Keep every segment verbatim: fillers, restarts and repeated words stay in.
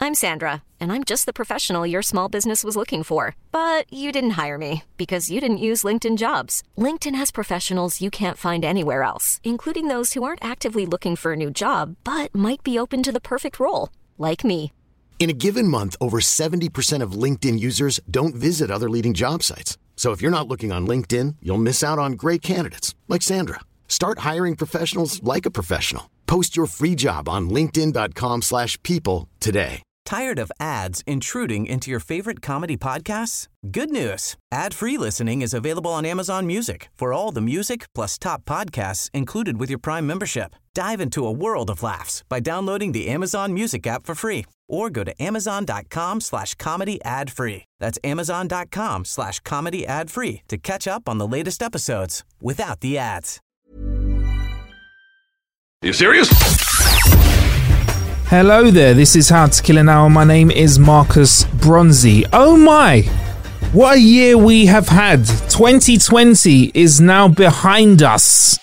I'm Sandra, and I'm just the professional your small business was looking for. But you didn't hire me because you didn't use LinkedIn Jobs. LinkedIn has professionals you can't find anywhere else, including those who aren't actively looking for a new job, but might be open to the perfect role, like me. In a given month, over seventy percent of LinkedIn users don't visit other leading job sites. So if you're not looking on LinkedIn, you'll miss out on great candidates like Sandra. Start hiring professionals like a professional. Post your free job on linkedin dot com slash people today. Tired of ads intruding into your favorite comedy podcasts? Good news. Ad-free listening is available on Amazon Music for all the music plus top podcasts included with your Prime membership. Dive into a world of laughs by downloading the Amazon Music app for free or go to amazon.com slash comedy ad free. That's amazon.com slash comedy ad free to catch up on the latest episodes without the ads. You serious? Hello there, this is How to Kill an Hour. My name is Marcus Bronzy. Oh my, what a year we have had. twenty twenty is now behind us.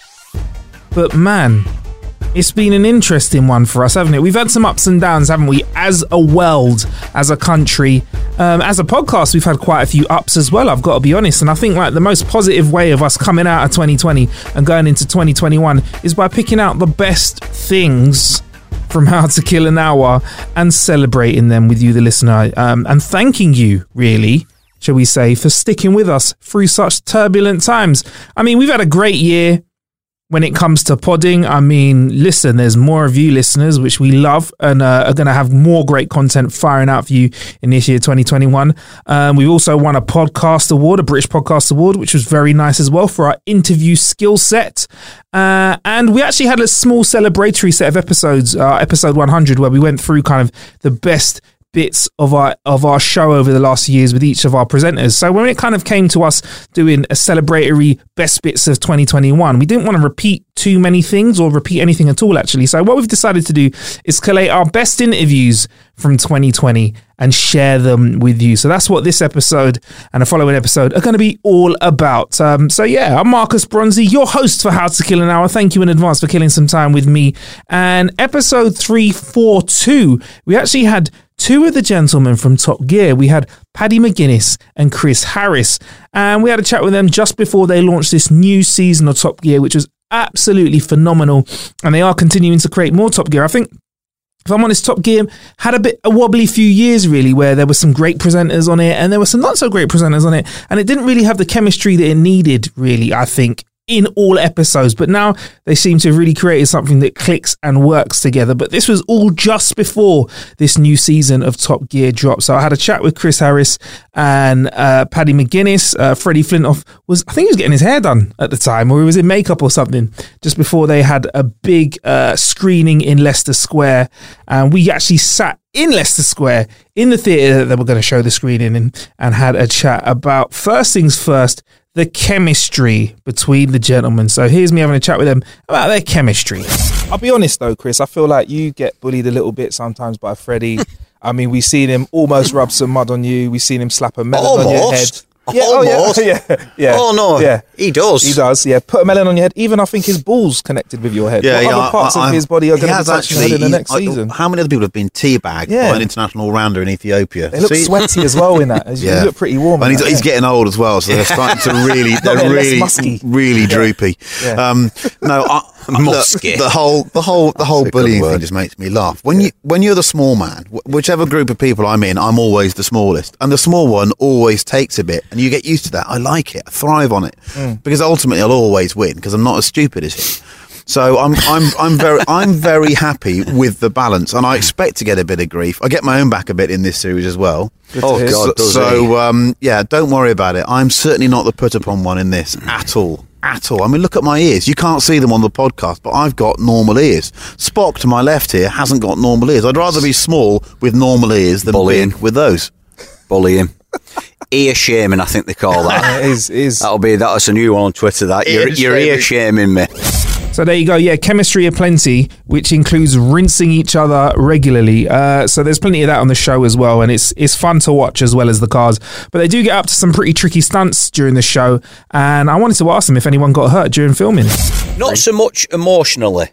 But man, it's been an interesting one for us, haven't it? We've had some ups and downs, haven't we? As a world, as a country, um, as a podcast, we've had quite a few ups as well, I've got to be honest. And I think like the most positive way of us coming out of twenty twenty and going into twenty twenty-one is by picking out the best things from How to Kill an Hour and celebrating them with you, the listener, um, and thanking you, really, shall we say, for sticking with us through such turbulent times. I mean, we've had a great year when it comes to podding. I mean, listen, there's more of you listeners, which we love, and uh, are going to have more great content firing out for you in this year, twenty twenty-one. Um, we've also won a podcast award, a British Podcast Award, which was very nice as well for our interview skill set. Uh, and we actually had a small celebratory set of episodes, uh, episode one hundred, where we went through kind of the best bits of our of our show over the last years with each of our presenters. So when it kind of came to us doing a celebratory best bits of twenty twenty-one, we didn't want to repeat too many things or repeat anything at all, actually. So what we've decided to do is collate our best interviews from twenty twenty and share them with you. So that's what this episode and the following episode are going to be all about. Um, so yeah, I'm Marcus Bronzy, your host for How to Kill an Hour. Thank you in advance for killing some time with me. And episode three forty-two, we actually had two of the gentlemen from Top Gear. We had Paddy McGuinness and Chris Harris, and we had a chat with them just before they launched this new season of Top Gear, which was absolutely phenomenal. And they are continuing to create more Top Gear. I think, if I'm honest, Top Gear had a bit a wobbly few years, really, where there were some great presenters on it and there were some not so great presenters on it, and it didn't really have the chemistry that it needed, really, I think, in all episodes. But now they seem to have really created something that clicks and works together. But this was all just before this new season of Top Gear dropped. So I had a chat with Chris Harris and uh, Paddy McGuinness. Uh, Freddie Flintoff was, I think he was getting his hair done at the time, or he was in makeup or something, just before they had a big uh, screening in Leicester Square. And we actually sat in Leicester Square in the theatre that they were going to show the screening in, and had a chat about, first things first, the chemistry between the gentlemen. So here's me having a chat with them about their chemistry. I'll be honest though, Chris, I feel like you get bullied a little bit sometimes by Freddie. I mean, we've seen him almost rub some mud on you. We've seen him slap a melon almost. on your head. Yeah, almost. Oh, yeah, yeah, yeah. Oh, no. Yeah. He does. He does, yeah. Put a melon on your head. Even, I think, his balls connected with your head. Yeah, what yeah, other parts I, I, of his body are going to be touching actually, in the next I, season? How many other people have been teabagged yeah. by an international all-rounder in Ethiopia? They look See? sweaty as well in that. Yeah. You look pretty warm. And he's, that, he's yeah. getting old as well, so they're starting to really, they're really, really droopy. Yeah. Um, no, I, Musky. The, the whole, the whole, the whole That's a bullying good thing word. just makes me laugh. When you, when you're the small man, wh- whichever group of people I'm in, I'm always the smallest, and the small one always takes a bit, and you get used to that. I like it. I thrive on it Mm. because ultimately I'll always win because I'm not as stupid as him. So I'm, I'm, I'm very, I'm very happy with the balance, and I expect to get a bit of grief. I get my own back a bit in this series as well. Oh, hear. God, So, does so um, yeah, don't worry about it. I'm certainly not the put upon one in this at all. At all. I mean, look at my ears. You can't see them on the podcast, but I've got normal ears. Spock to my left here hasn't got normal ears. I'd rather be small with normal ears than Bullying. big with those. Bullying. Ear shaming, I think they call that. It is, it is. That'll be that's a new one on Twitter. That you're, Ear you're ear shaming me. So there you go. Yeah, chemistry aplenty, which includes rinsing each other regularly. Uh, so there's plenty of that on the show as well, and it's it's fun to watch as well as the cars. But they do get up to some pretty tricky stunts during the show, and I wanted to ask them if anyone got hurt during filming. Not so much emotionally.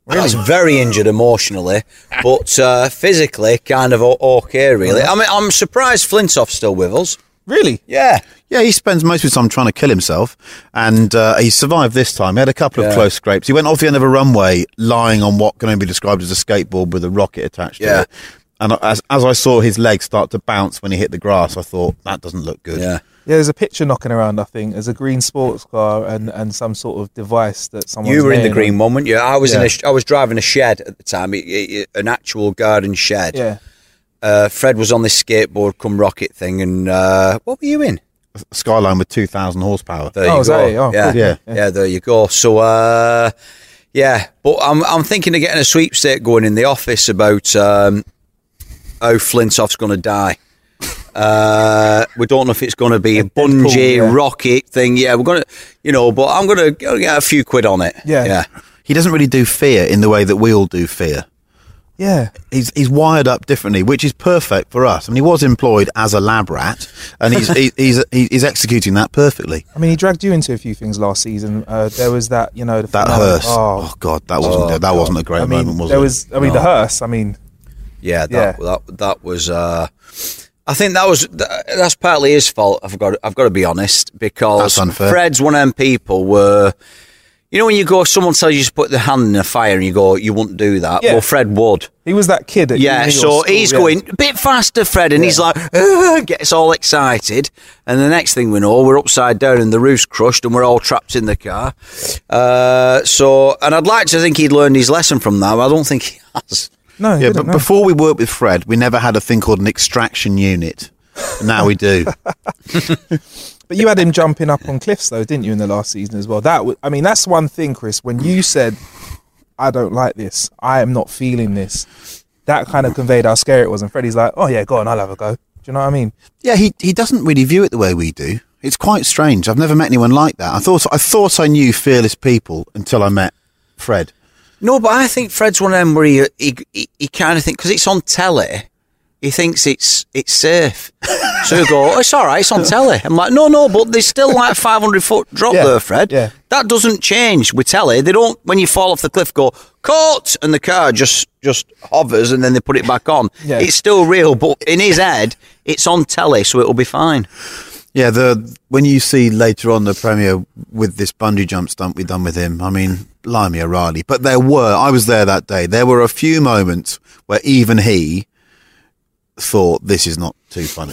Really? I was very injured emotionally, but uh, physically kind of okay, really. I mean, I'm surprised Flintoff's still with us. Really? Yeah. Yeah, he spends most of his time trying to kill himself, and uh, he survived this time. He had a couple of yeah. close scrapes. He went off the end of a runway lying on what can only be described as a skateboard with a rocket attached yeah. to it. And as, as I saw his legs start to bounce when he hit the grass, I thought, that doesn't look good. Yeah. Yeah, there's a picture knocking around, I think. There's a green sports car and, and some sort of device that someone. You were in the green on. one, weren't you? I was yeah. in a, I was driving a shed at the time, it, it, an actual garden shed. Yeah. Uh, Fred was on this skateboard come rocket thing, and uh, what were you in? Skyline with two thousand horsepower. There oh, you go. Oh, yeah. Cool. yeah, yeah, yeah. There you go. So, uh, yeah, but I'm I'm thinking of getting a sweepstake going in the office about um, how Flintoff's going to die. Uh, we don't know if it's going to be a, a bungee Deadpool, yeah. rocket thing. Yeah, we're going to, you know, but I'm going to get a few quid on it. Yeah. yeah. He doesn't really do fear in the way that we all do fear. Yeah. He's he's wired up differently, which is perfect for us. I mean, he was employed as a lab rat, and he's he, he's he's executing that perfectly. I mean, he dragged you into a few things last season. Uh, there was that, you know, the that finale. hearse. Oh, Oh, God, that wasn't oh, that God. wasn't a great I mean, moment, was there it? was. I mean, No. the hearse. I mean, Yeah, that, Yeah. that that was. Uh, I think that was that's partly his fault. I've got I've got to be honest, because That's unfair. Fred's one of them people where, you know, when you go, someone tells you to put the hand in a fire and you go, you wouldn't do that. Yeah. Well, Fred would. he was that kid. At Yeah, uni or so school, he's yeah. going a bit faster, Fred, and Yeah. he's like, "Ugh," gets all excited. And the next thing we know, we're upside down and the roof's crushed and we're all trapped in the car. Uh, so, and I'd like to think he'd learned his lesson from that, but I don't think he has. No, he Yeah, didn't, but no. before we worked with Fred, we never had a thing called an extraction unit. Now we do. But you had him jumping up on cliffs, though, didn't you, in the last season as well? That w- I mean, that's one thing, Chris. When you said, "I don't like this. I am not feeling this," that kind of conveyed how scary it was. And Freddie's like, "Oh yeah, go on, I'll have a go." Do you know what I mean? Yeah, he he doesn't really view it the way we do. It's quite strange. I've never met anyone like that. I thought I thought I knew fearless people until I met Fred. No, but I think Fred's one of them where he, he, he, he kind of thinks, because it's on telly, he thinks it's it's safe. So you go, oh, it's all right, it's on telly. I'm like, no, no, but there's still like a five hundred foot drop Yeah, there, Fred. yeah. That doesn't change with telly. They don't, when you fall off the cliff, go, caught, and the car just, just hovers and then they put it back on. Yeah. It's still real, but in his head, it's on telly, so it'll be fine. Yeah, the when you see later on the premiere with this bungee jump stunt we've done with him, I mean, blimey O'Reilly. But there were, I was there that day, there were a few moments where even he thought this is not too funny.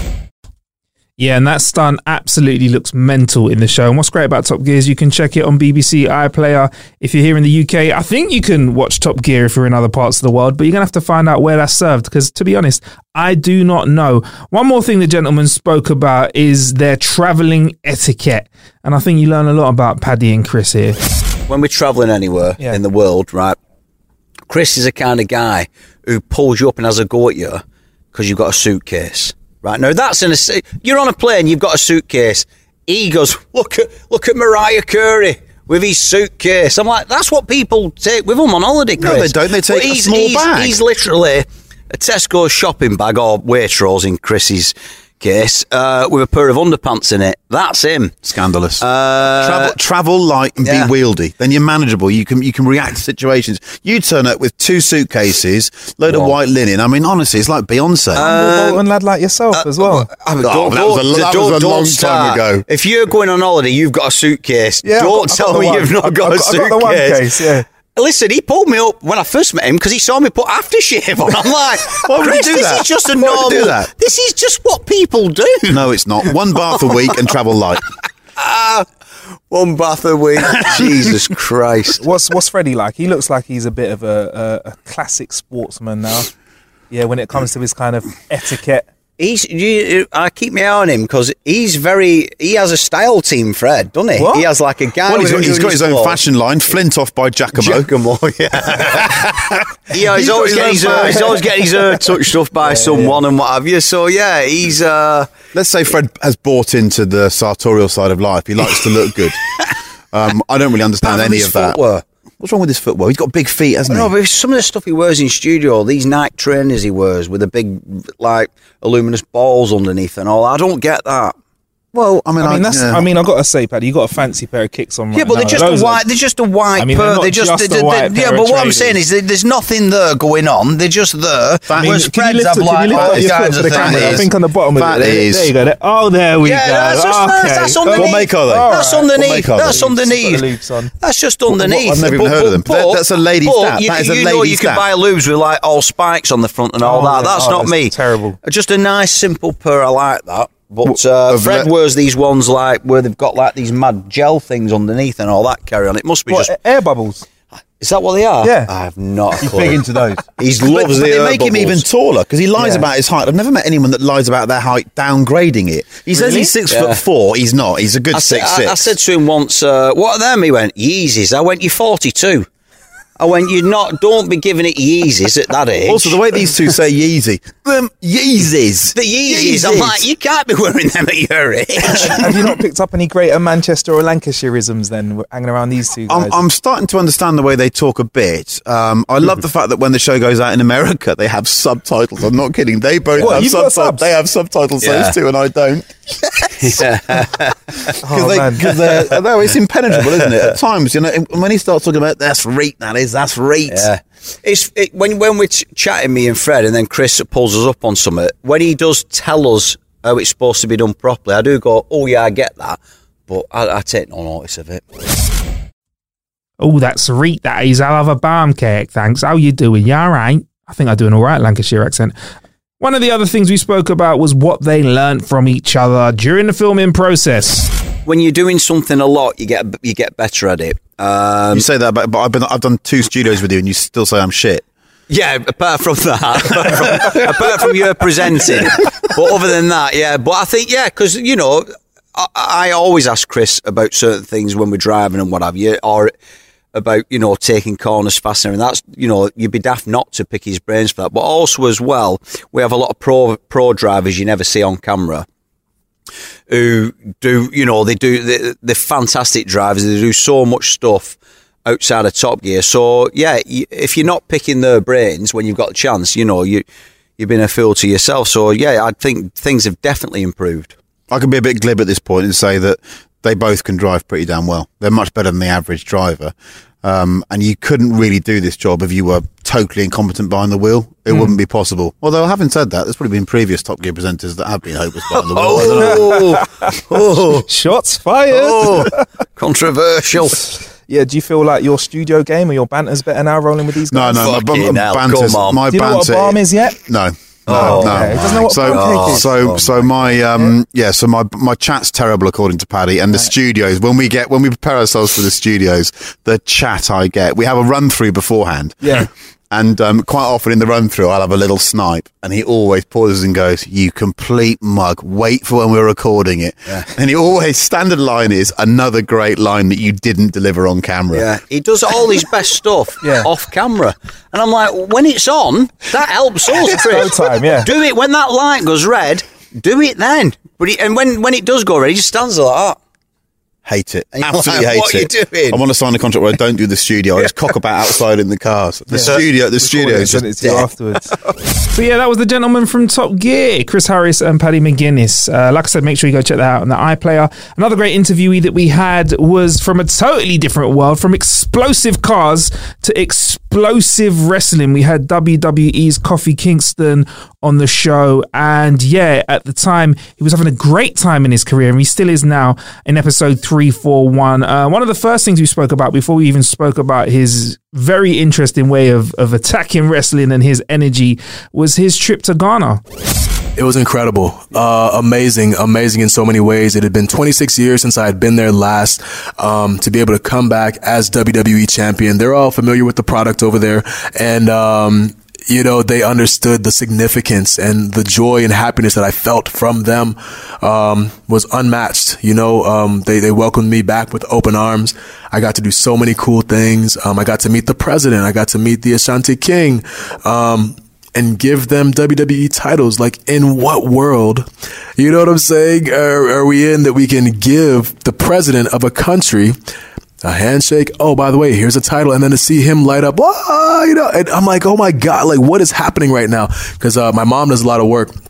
Yeah, and that stunt absolutely looks mental in the show. And what's great about Top Gear is you can check it on B B C iPlayer. If you're here in the U K, I think you can watch Top Gear if you're in other parts of the world, but you're going to have to find out where that's served, because to be honest, I do not know. One more thing the gentleman spoke about is their travelling etiquette. And I think you learn a lot about Paddy and Chris here. When we're travelling anywhere Yeah. in the world, right, Chris is the kind of guy who pulls you up and has a go at you because you've got a suitcase. Right, now that's in a, you're on a plane, you've got a suitcase. He goes, look at look at Mariah Carey with his suitcase. I'm like, that's what people take with them on holiday, Chris. No, they don't. They take But a he's, small he's, bag. He's literally a Tesco shopping bag, or Waitrose in Chris's case, uh, with a pair of underpants in it. That's him. Scandalous. Uh, travel, travel light and yeah. be wieldy. Then you're manageable. You can you can react to situations. You turn up with two suitcases, load What? of white linen. I mean, honestly, it's like Beyonce. Uh, Bolton lad like yourself as well. I mean, Oh, don't- that was a- don't- that don't- was a don't long time start. ago. If you're going on holiday, you've got a suitcase. Yeah, I've don't got- I've tell got the me one. you've not I've- got I've a got- I've got the one suitcase. case, yeah. Listen, he pulled me up when I first met him because he saw me put aftershave on. I'm like, Why would he Chris, do this that? is just a Why would he normal. do that? This is just what people do. No, it's not. One bath a week and travel light. One bath a week. Jesus Christ. What's what's Freddie like? He looks like he's a bit of a, a, a classic sportsman now. Yeah, when it comes to his kind of etiquette. He's. You, I keep my eye on him because he's very. He has a style team, Fred, doesn't he? What? He has like a guy. Well, he's got, with he's got his own clothes. fashion line, Flintoff by Giacomo. Giacomo, yeah. yeah, he's, He's got always his getting own his, hair, style. he's always getting his hair touched up by someone and what have you. So yeah, he's. Uh, Let's say Fred has bought into the sartorial side of life. He likes to look good. Um, I don't really understand Apart from any his of that. footwear. What's wrong with his footwear? He's got big feet, hasn't No, he? but some of the stuff he wears in studio, these Nike trainers he wears with the big, like, luminous balls underneath and all, I don't get that. Well, I mean, I mean, I, that's. yeah. I mean, I got to say, Paddy, you got a fancy pair of kicks on. Right Yeah, but now. they're just Those a are- white. They're just a white. I mean, per, they're not they're just. just a they- they- white yeah, pair but of what I'm trainers. saying is, that there's nothing there going on. They're just there. I mean, Whereas Can you Freds lift have it- can you like lift all up your foot kinds for of the things. camera? I think on the bottom of That it. There, is- there you go. There. Oh, there we Yeah, go. that's just okay. that's, that's underneath. What make are they? That's All right. underneath. What make are That's they? underneath. Put the loops on. That's just underneath. I've never even But- heard of them. but- That- that's a lady's but dap. You, That is a you know, lady's you can dap. buy lubes with like all spikes on the front and all Oh, that. yeah. That's Oh, not that's me. terrible. Just a nice simple pair. I like that. But uh, Of Fred le- wears these ones like where they've got like these mad gel things underneath and all that carry on. It must be What, just. air bubbles? Is that what they are? Yeah. I have not. He's big into those. He's But, loves but the they air make him bubbles. even taller because he lies Yeah. about his height. I've never met anyone that lies about their height downgrading it. He says Really? he's six Yeah. foot four. He's not. He's a good I said, six I, six. I said to him once, uh, "What are them?" He went, "Yeezys." I went, "You're forty-two." I went, "You're not. Don't be giving it Yeezys at that age." Also, the way these two say Yeezy, them Yeezys, the Yeezys, I'm like, you can't be wearing them at your age. Have you not picked up any greater Manchester or Lancashireisms then, hanging around these two guys? I'm, I'm starting to understand the way they talk a bit. Um, I love the fact that when the show goes out in America, they have subtitles. I'm not kidding. They both What, have you've got subtitles. subs? They have subtitles. Yeah. Those two, and I don't. oh, they, man. cause they're, no, it's impenetrable, isn't it? At times, you know, when he starts talking about that's rate, that is that's rate. Yeah. It's it, when when we're ch- chatting, me and Fred, and then Chris pulls us up on something. When he does tell us how it's supposed to be done properly, I do go, "Oh yeah, I get that," but I, I take no notice of it. Oh, that's Reet, that is. I'll have a balm cake, thanks. How you doing? You all right? I think I do an all right Lancashire accent. One of the other things we spoke about was what they learnt from each other during the filming process. When you're doing something a lot, you get you get better at it. Um, You say that, but, but I've been I've done two studios with you, and you still say I'm shit. Yeah, apart from that, apart from, apart from your presenting, but other than that, yeah. But I think, yeah, because, you know, I, I always ask Chris about certain things when we're driving and what have you, or about, you know, taking corners faster, and that's, you know, you'd be daft not to pick his brains for that. But also as well, we have a lot of pro pro drivers you never see on camera who do, you know, they do, they, they're fantastic drivers, they do so much stuff outside of Top Gear. So yeah, if you're not picking their brains when you've got a chance, you know, you you've been a fool to yourself. So yeah, I think things have definitely improved. I can be a bit glib at this point and say that they both can drive pretty damn well. They're much better than the average driver. Um, and you couldn't really do this job if you were totally incompetent behind the wheel. It mm. wouldn't be possible. Although, having said that, there's probably been previous Top Gear presenters that have been hopeless behind the wheel. Oh, oh, Shots fired. oh, controversial. Yeah, do you feel like your studio game or your banter's better now rolling with these No, guys? no, my, Fucking my hell, banter's, come on. my Do you know what a banter. bomb is yet? No. Oh, No, no. okay. He doesn't know what so, pancake is. so, Oh, so my, um, yeah, so my, my chat's terrible according to Paddy, and the studios, when we get, when we prepare ourselves for the studios, the chat I get, we have a run through beforehand. Yeah. And, um, quite often in the run through, I'll have a little snipe, and he always pauses and goes, "You complete mug, wait for when we're recording it." Yeah. And he always, standard line is another great line that you didn't deliver on camera. Yeah, he does all his best stuff Yeah. off camera, and I'm like, when it's on, that helps us, Chris. Go time, yeah. Do it when that light goes red. Do it then. But he, and when when it does go red, he just stands like that. Hate it. And you're Absolutely like, hate what are you it. doing? I want to sign a contract where I don't do the studio. I just cock about outside in the cars. The studio, the studio is Send it just to you dead. afterwards. So yeah, that was the gentleman from Top Gear, Chris Harris and Paddy McGuinness. Uh, like I said, make sure you go check that out on the iPlayer. Another great interviewee that we had was from a totally different world, from explosive cars to explosive wrestling. We had W W E's Kofi Kingston on the show, and yeah, at the time he was having a great time in his career, and he still is now in episode three forty-one. Uh, one of the first things we spoke about before we even spoke about his very interesting way of, of attacking wrestling and his energy was his trip to Ghana. It was incredible, uh, amazing, amazing in so many ways. It had been twenty-six years since I had been there last. Um, to be able to come back as W W E champion, they're all familiar with the product over there, and um, you know, they understood the significance, and the joy and happiness that I felt from them um, was unmatched. You know, um, they, they welcomed me back with open arms. I got to do so many cool things. Um, I got to meet the president. I got to meet the Ashanti King um, and give them W W E titles. Like, in what world, you know what I'm saying, are, are we in that we can give the president of a country a handshake? Oh, by the way, here's a title. And then to see him light up, oh, you know, and I'm like, oh my God, like, what is happening right now? Because uh, my mom does a lot of work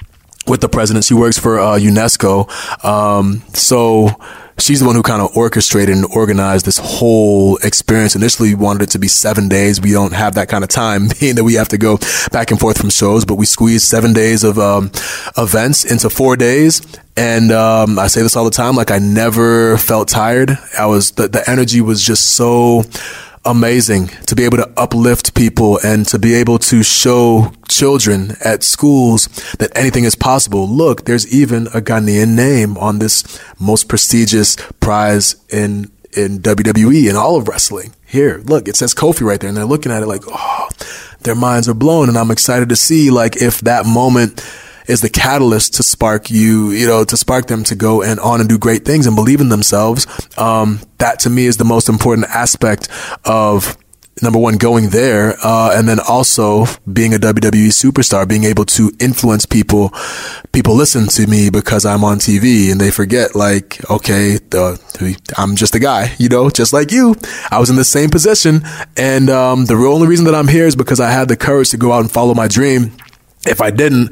with the president. She works for uh, UNESCO. Um, so she's the one who kind of orchestrated and organized this whole experience. Initially, we wanted it to be seven days. We don't have that kind of time, being that we have to go back and forth from shows, but we squeezed seven days of um, events into four days. And um, I say this all the time, like I never felt tired. I was the, the energy was just so amazing to be able to uplift people and to be able to show children at schools that anything is possible. Look, there's even a Ghanaian name on this most prestigious prize in in W W E and all of wrestling. Here, look, it says Kofi right there, and they're looking at it like, oh, their minds are blown. And I'm excited to see like if that moment is the catalyst to spark you, you know, to spark them to go and on and do great things and believe in themselves. Um, that to me is the most important aspect of, number one, going there, uh, and then also being a W W E superstar, being able to influence people. People listen to me because I'm on T V and they forget like, okay, the, I'm just a guy, you know, just like you. I was in the same position. And, um, the only reason that I'm here is because I had the courage to go out and follow my dream. If I didn't,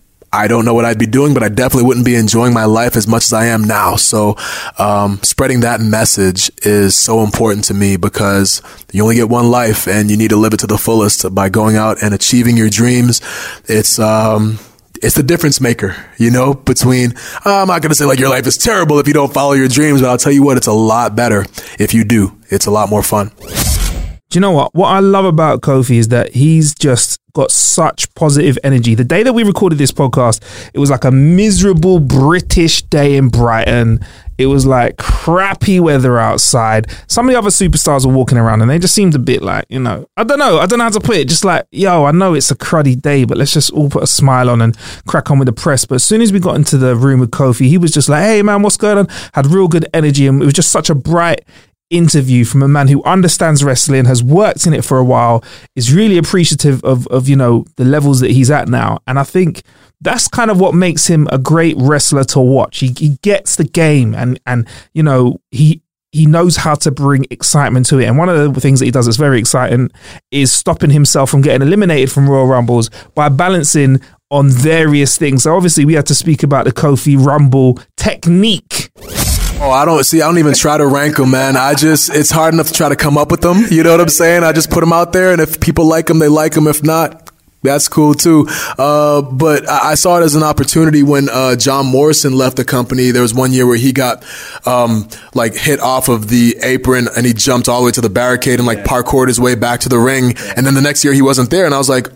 I don't know what I'd be doing, but I definitely wouldn't be enjoying my life as much as I am now. So um, spreading that message is so important to me because you only get one life and you need to live it to the fullest by going out and achieving your dreams. It's um, it's the difference maker, you know, between, uh, I'm not going to say like your life is terrible if you don't follow your dreams, but I'll tell you what, it's a lot better if you do. It's a lot more fun. Do you know what? What I love about Kofi is that he's just got such positive energy. The day that we recorded this podcast, it was like a miserable British day in Brighton. It was like crappy weather outside. Some of the other superstars were walking around and they just seemed a bit like, you know, I don't know. I don't know how to put it. Just like, yo, I know it's a cruddy day, but let's just all put a smile on and crack on with the press. But as soon as we got into the room with Kofi, he was just like, hey, man, what's going on? Had real good energy. And it was just such a bright interview from a man who understands wrestling, has worked in it for a while, is really appreciative of, of, you know, the levels that he's at now. And I think that's kind of what makes him a great wrestler to watch. He, he gets the game and, and, you know, he, he knows how to bring excitement to it. And one of the things that he does that's very exciting is stopping himself from getting eliminated from Royal Rumbles by balancing on various things. So obviously we had to speak about the Kofi Rumble technique. Oh, I don't see. I don't even try to rank them, man. I just, it's hard enough to try to come up with them. You know what I'm saying? I just put them out there, and if people like them, they like them. If not, that's cool too. Uh, but I, I saw it as an opportunity when uh, John Morrison left the company. There was one year where he got um, like hit off of the apron and he jumped all the way to the barricade and like yeah. parkoured his way back to the ring. Yeah. And then the next year he wasn't there, and I was like,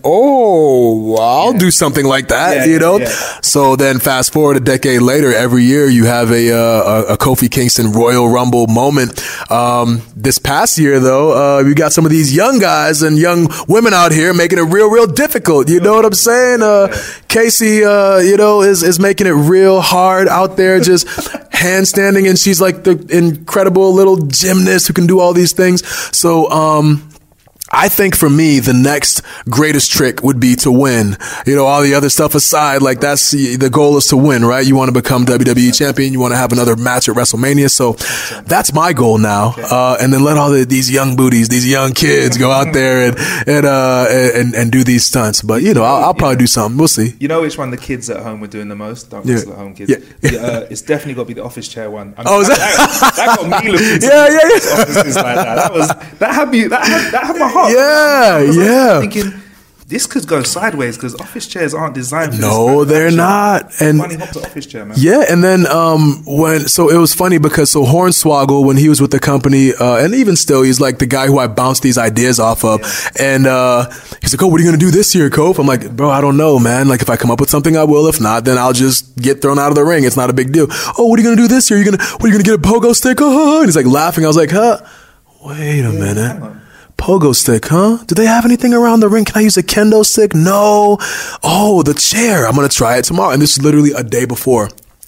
oh, I'll yeah. do something like that, yeah, you know? Yeah. So then fast forward a decade later, every year you have a uh, a Kofi Kingston Royal Rumble moment. Um, this past year though, uh, we got some of these young guys and young women out here making it real, real difficult. You know what I'm saying? Uh, Casey, uh, you know, is, is making it real hard out there, just handstanding, and she's like the incredible little gymnast who can do all these things. So, um, I think for me, the next greatest trick would be to win. You know, all the other stuff aside, like that's the goal is to win, right? You want to become W W E champion. You want to have another match at WrestleMania. So that's my goal now. Uh, and then let all the, these young booties, these young kids go out there and, and, uh, and, and do these stunts. But, you know, I'll, I'll probably do something. We'll see. You know which one the kids at home were doing the most? Don't yeah. wrestle at home, kids. Yeah. Yeah, uh, it's definitely got to be the office chair one. I mean, oh, is that? That, that got me looking yeah, yeah, yeah. offices like that. That was, that had me, that had, that had my heart. Yeah, yeah. I'm thinking this could go sideways because office chairs aren't designed for no, this. they're not. And funny hop to office chair, man. Yeah, and then um, when so it was funny because so Hornswoggle, when he was with the company, uh, and even still, he's like the guy who I bounced these ideas off of. Yeah. And uh, he's like, "Oh, what are you gonna do this year, Kof?" I'm like, "Bro, I don't know, man. Like, if I come up with something, I will. If not, then I'll just get thrown out of the ring. It's not a big deal." "Oh, what are you gonna do this year? You gonna what are you gonna get a pogo stick?" Oh, and he's like laughing. I was like, "Huh? Wait a yeah, minute." Pogo stick, huh? Do they have anything around the ring? Can I use a kendo stick? No. Oh, the chair. I'm going to try it tomorrow. And this is literally a day before.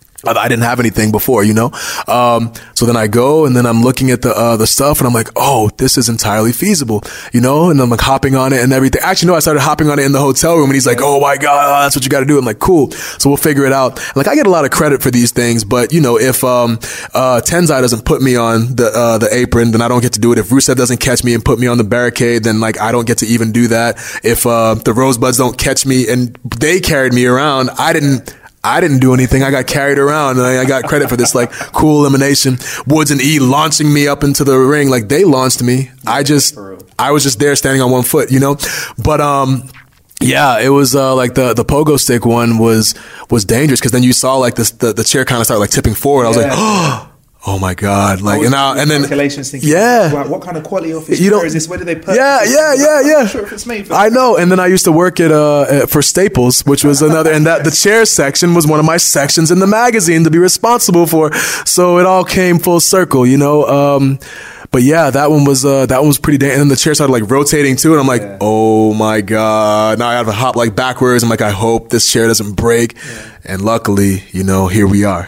I didn't have anything before, you know? Um, so then I go and then I'm looking at the, uh, the stuff and I'm like, oh, this is entirely feasible, you know? And I'm like hopping on it and everything. Actually, no, I started hopping on it in the hotel room and he's like, oh my God, that's what you got to do. I'm like, cool. So we'll figure it out. Like, I get a lot of credit for these things, but you know, if, um, uh, Tenzai doesn't put me on the, uh, the apron, then I don't get to do it. If Rusev doesn't catch me and put me on the barricade, then like, I don't get to even do that. If, uh, the Rosebuds don't catch me and they carried me around, I didn't, I didn't do anything. I got carried around, and I, I got credit for this like cool elimination. Woods and E launching me up into the ring, like they launched me. I just, I was just there standing on one foot, you know. But um, yeah, it was uh, like the the pogo stick one was was dangerous because then you saw like this the the chair kind of start like tipping forward. I was yeah. like, oh. Oh my God! Like and now and then thinking, yeah. Wow, what kind of quality office you chair is this? Where did they purchase? Yeah, yeah, yeah, I'm yeah. not sure if it's made for I know. And then I used to work at uh for Staples, which was another, and that the chair section was one of my sections in the magazine to be responsible for. So it all came full circle, you know. Um, But yeah, that one was uh, that one was pretty dangerous. And then the chair started like rotating too, and I'm like, yeah. oh my God! Now I have to hop like backwards. I'm like, I hope this chair doesn't break. Yeah. And luckily, you know, here we are.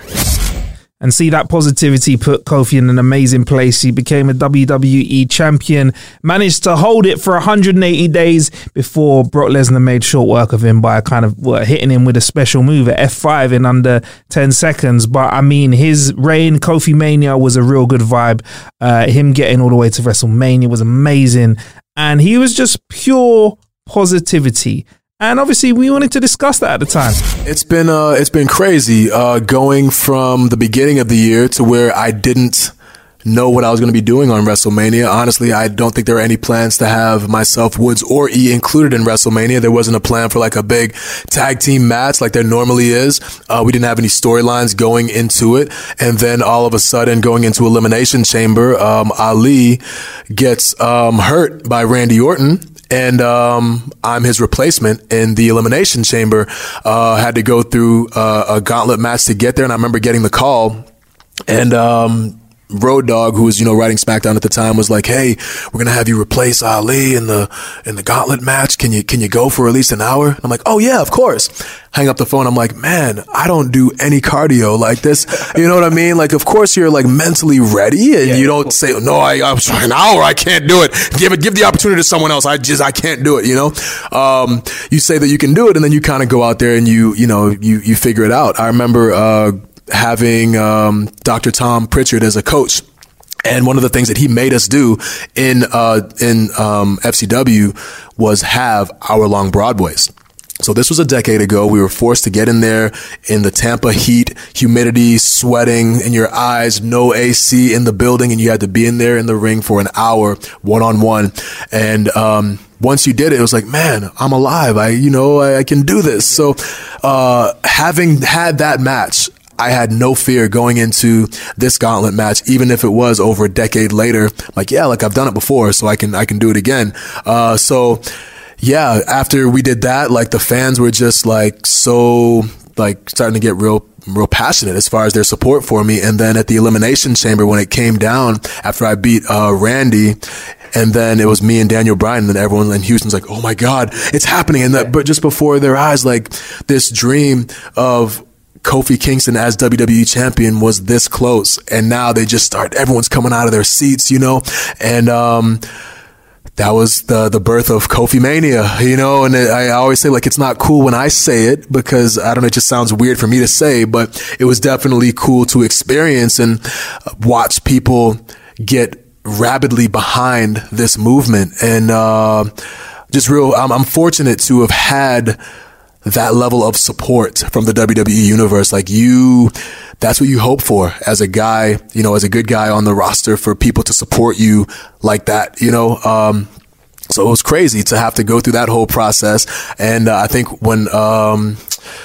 And see, that positivity put Kofi in an amazing place. He became a W W E champion, managed to hold it for one hundred eighty days before Brock Lesnar made short work of him by kind of well, hitting him with a special move at F five in under ten seconds. But I mean, his reign, Kofi Mania, was a real good vibe. Uh, him getting all the way to WrestleMania was amazing. And he was just pure positivity. And obviously, we wanted to discuss that at the time. It's been uh, it's been crazy uh, going from the beginning of the year to where I didn't know what I was going to be doing on WrestleMania. Honestly, I don't think there were any plans to have myself, Woods, or E included in WrestleMania. There wasn't a plan for like a big tag team match like there normally is. Uh, we didn't have any storylines going into it. And then all of a sudden, going into Elimination Chamber, um, Ali gets um, hurt by Randy Orton. And um, I'm his replacement in the Elimination Chamber. Uh, had to go through uh, a gauntlet match to get there. And I remember getting the call. And um, Road Dogg, who was, you know, writing SmackDown at the time, was like, "Hey, we're gonna have you replace Ali in the in the gauntlet match. Can you can you go for at least an hour?" And I'm like, "Oh yeah, of course." Hang up the phone. I'm like, "Man, I don't do any cardio like this." You know what I mean? Like, of course you're like mentally ready, and yeah, you don't say, "No, I, I'm trying an hour. I can't do it." Give it. Give the opportunity to someone else. I just I can't do it. You know. Um, you say that you can do it, and then you kind of go out there and you you know you you figure it out. I remember. Uh, having um, Doctor Tom Pritchard as a coach. And one of the things that he made us do in uh, in um, F C W was have hour-long Broadways. So this was a decade ago. We were forced to get in there in the Tampa heat, humidity, sweating in your eyes, no A C in the building, and you had to be in there in the ring for an hour, one-on-one. And um, once you did it, it was like, man, I'm alive. I, you know, I, I can do this. So uh, having had that match, I had no fear going into this gauntlet match, even if it was over a decade later. Like, yeah, like I've done it before, so I can I can do it again. Uh, so, yeah, after we did that, like the fans were just like so like starting to get real real passionate as far as their support for me. And then at the Elimination Chamber, when it came down after I beat uh, Randy. And then it was me and Daniel Bryan, and then everyone in Houston's like, "Oh my God, it's happening!" And that, but just before their eyes, like this dream of Kofi Kingston as W W E champion was this close, and now they just start. Everyone's coming out of their seats, you know, and um, that was the the birth of Kofi Mania, you know. And it, I always say like it's not cool when I say it because I don't know, it just sounds weird for me to say, but it was definitely cool to experience and watch people get rabidly behind this movement, and uh, just real. I'm, I'm fortunate to have had that level of support from the W W E universe. Like you, that's what you hope for as a guy, you know, as a good guy on the roster, for people to support you like that, you know. Um, so it was crazy to have to go through that whole process. And uh, I think when um,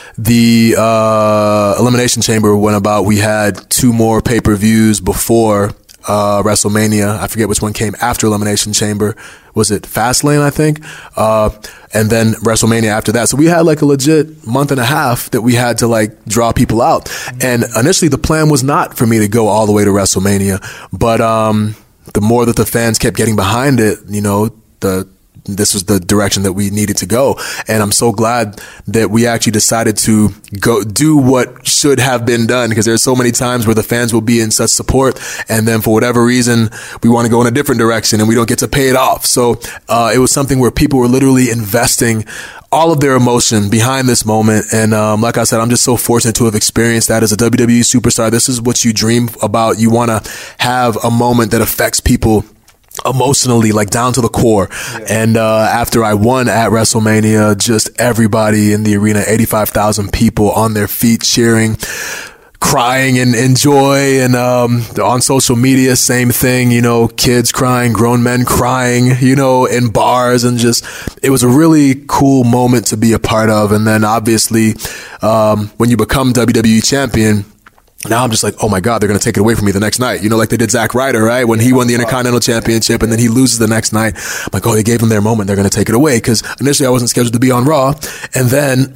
the uh, Elimination Chamber went about, we had two more pay-per-views before uh, WrestleMania. I forget which one came after Elimination Chamber. Was it Fastlane, I think? Uh, and then WrestleMania after that. So we had like a legit month and a half that we had to like draw people out. And initially the plan was not for me to go all the way to WrestleMania. But um, the more that the fans kept getting behind it, you know, the this was the direction that we needed to go. And I'm so glad that we actually decided to go do what should have been done, because there's so many times where the fans will be in such support, and then for whatever reason, we want to go in a different direction and we don't get to pay it off. So uh, it was something where people were literally investing all of their emotion behind this moment. And um, like I said, I'm just so fortunate to have experienced that as a W W E superstar. This is what you dream about. You want to have a moment that affects people emotionally, like down to the core. Yeah. And uh, after I won at WrestleMania, just everybody in the arena, eighty-five thousand people on their feet cheering, crying and in joy. And um, on social media, same thing, you know, kids crying, grown men crying, you know, in bars. And just, it was a really cool moment to be a part of. And then obviously, um, when you become W W E champion, now I'm just like, oh my God, they're going to take it away from me the next night. You know, like they did Zack Ryder, right? When he won the Intercontinental Championship and then he loses the next night. I'm like, oh, they gave him their moment. They're going to take it away. Because initially I wasn't scheduled to be on Raw. And then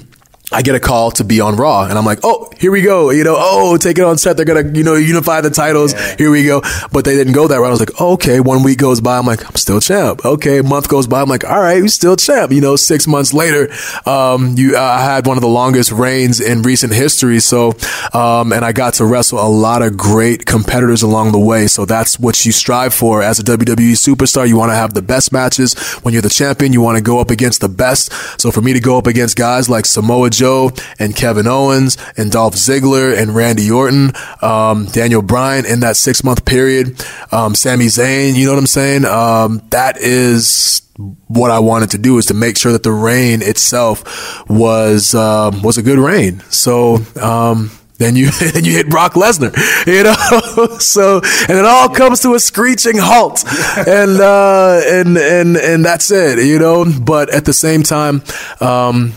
I get a call to be on Raw, and I'm like, oh, here we go. You know, oh, take it on set. They're going to, you know, unify the titles. Yeah. Here we go. But they didn't go that route. I was like, oh, okay. One week goes by. I'm like, I'm still champ. Okay. A month goes by. I'm like, all right, we still champ. You know, six months later, um, you, uh, I had one of the longest reigns in recent history. So, um, and I got to wrestle a lot of great competitors along the way. So that's what you strive for as a W W E superstar. You want to have the best matches. When you're the champion, you want to go up against the best. So for me to go up against guys like Samoa Joe, and Kevin Owens and Dolph Ziggler and Randy Orton, um, Daniel Bryan in that six month period, um, Sami Zayn, you know what I'm saying? Um, that is what I wanted to do, is to make sure that the reign itself was, um, was a good reign. So, um, Then you, then you hit Brock Lesnar, you know, so, and it all comes to a screeching halt, and, uh, and, and, and that's it, you know, but at the same time, um,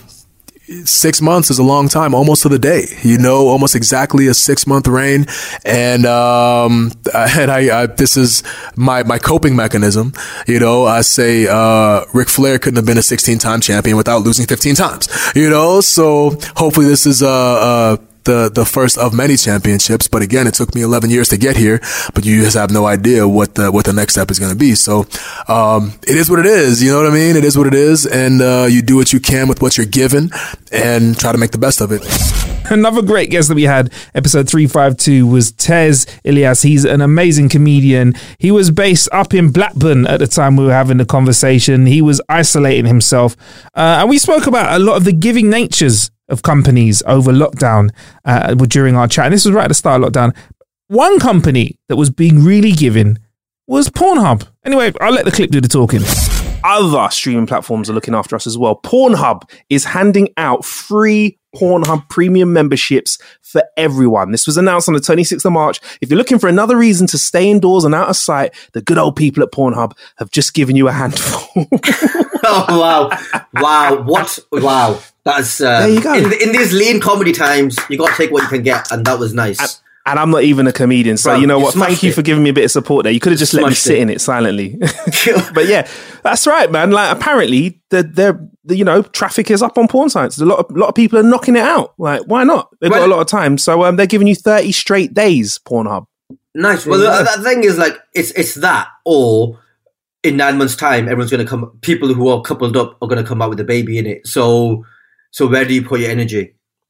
six months is a long time, almost to the day, you know, almost exactly a six month reign. And, um, and I, I, this is my, my coping mechanism. You know, I say, uh, Ric Flair couldn't have been a sixteen time champion without losing fifteen times, you know, so hopefully this is, uh, uh, the, the first of many championships. But again, it took me eleven years to get here, but you just have no idea what the, what the next step is going to be. So, um, it is what it is. You know what I mean? It is what it is. And, uh, you do what you can with what you're given and try to make the best of it. Another great guest that we had, episode three fifty-two, was Tez Ilyas. He's an amazing comedian. He was based up in Blackburn at the time we were having the conversation. He was isolating himself. Uh, and we spoke about a lot of the giving natures of companies over lockdown uh, during our chat. And this was right at the start of lockdown. One company that was being really giving was Pornhub. Anyway, I'll let the clip do the talking. Other streaming platforms are looking after us as well. Pornhub is handing out free Pornhub premium memberships for everyone. This was announced on the twenty-sixth of March. If you're looking for another reason to stay indoors and out of sight, the good old people at Pornhub have just given you a handful. Oh, wow. Wow. What? Wow. That's, uh, there you go. In, in these lean comedy times, you got to take what you can get. And that was nice. And, and I'm not even a comedian. So, Bro, you know what? You Thank you it. for giving me a bit of support there. You could have just let me sit it. in it silently. But yeah, that's right, man. Like, apparently, the, they're, the, you know, traffic is up on porn sites. A lot of, a lot of people are knocking it out. Like, why not? They've well, got a lot of time. So um, they're giving you thirty straight days, Pornhub. Nice. Well, yeah. the, the thing is, like, it's it's that, or in nine months' time, everyone's going to come, people who are coupled up are going to come out with a baby in it. So, so where do you put your energy?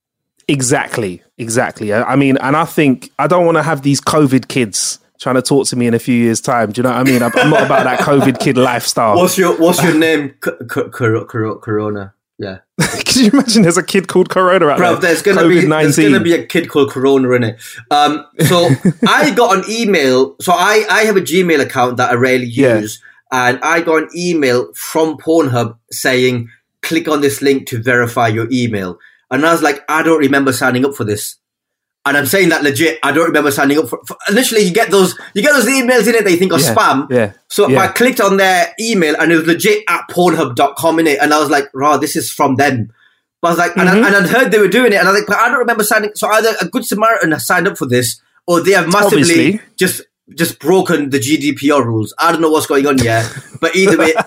Exactly. Exactly. I, I mean, and I think I don't want to have these COVID kids trying to talk to me in a few years' time. Do you know what I mean? I'm, I'm not about that COVID kid lifestyle. What's your What's your name? C- C- C- Corona. Yeah. Can you imagine there's a kid called Corona out Bro, there? There's gonna be there's gonna be a kid called Corona in it. Um, so I got an email. So I, I have a Gmail account that I rarely use, yeah. and I got an email from Pornhub saying, "Click on this link to verify your email." And I was like, I don't remember signing up for this. And I'm saying that legit. I don't remember signing up for, for initially you get those you get those emails in it that you think are yeah, spam. Yeah. So yeah. I clicked on their email and it was legit at pornhub dot com in it. And I was like, raw, this is from them. But I was like, mm-hmm. and, I, and I'd heard they were doing it. And I was like, but I don't remember signing. So either a Good Samaritan has signed up for this, or they have massively Obviously. just just broken the G D P R rules. I don't know what's going on yet. But either way,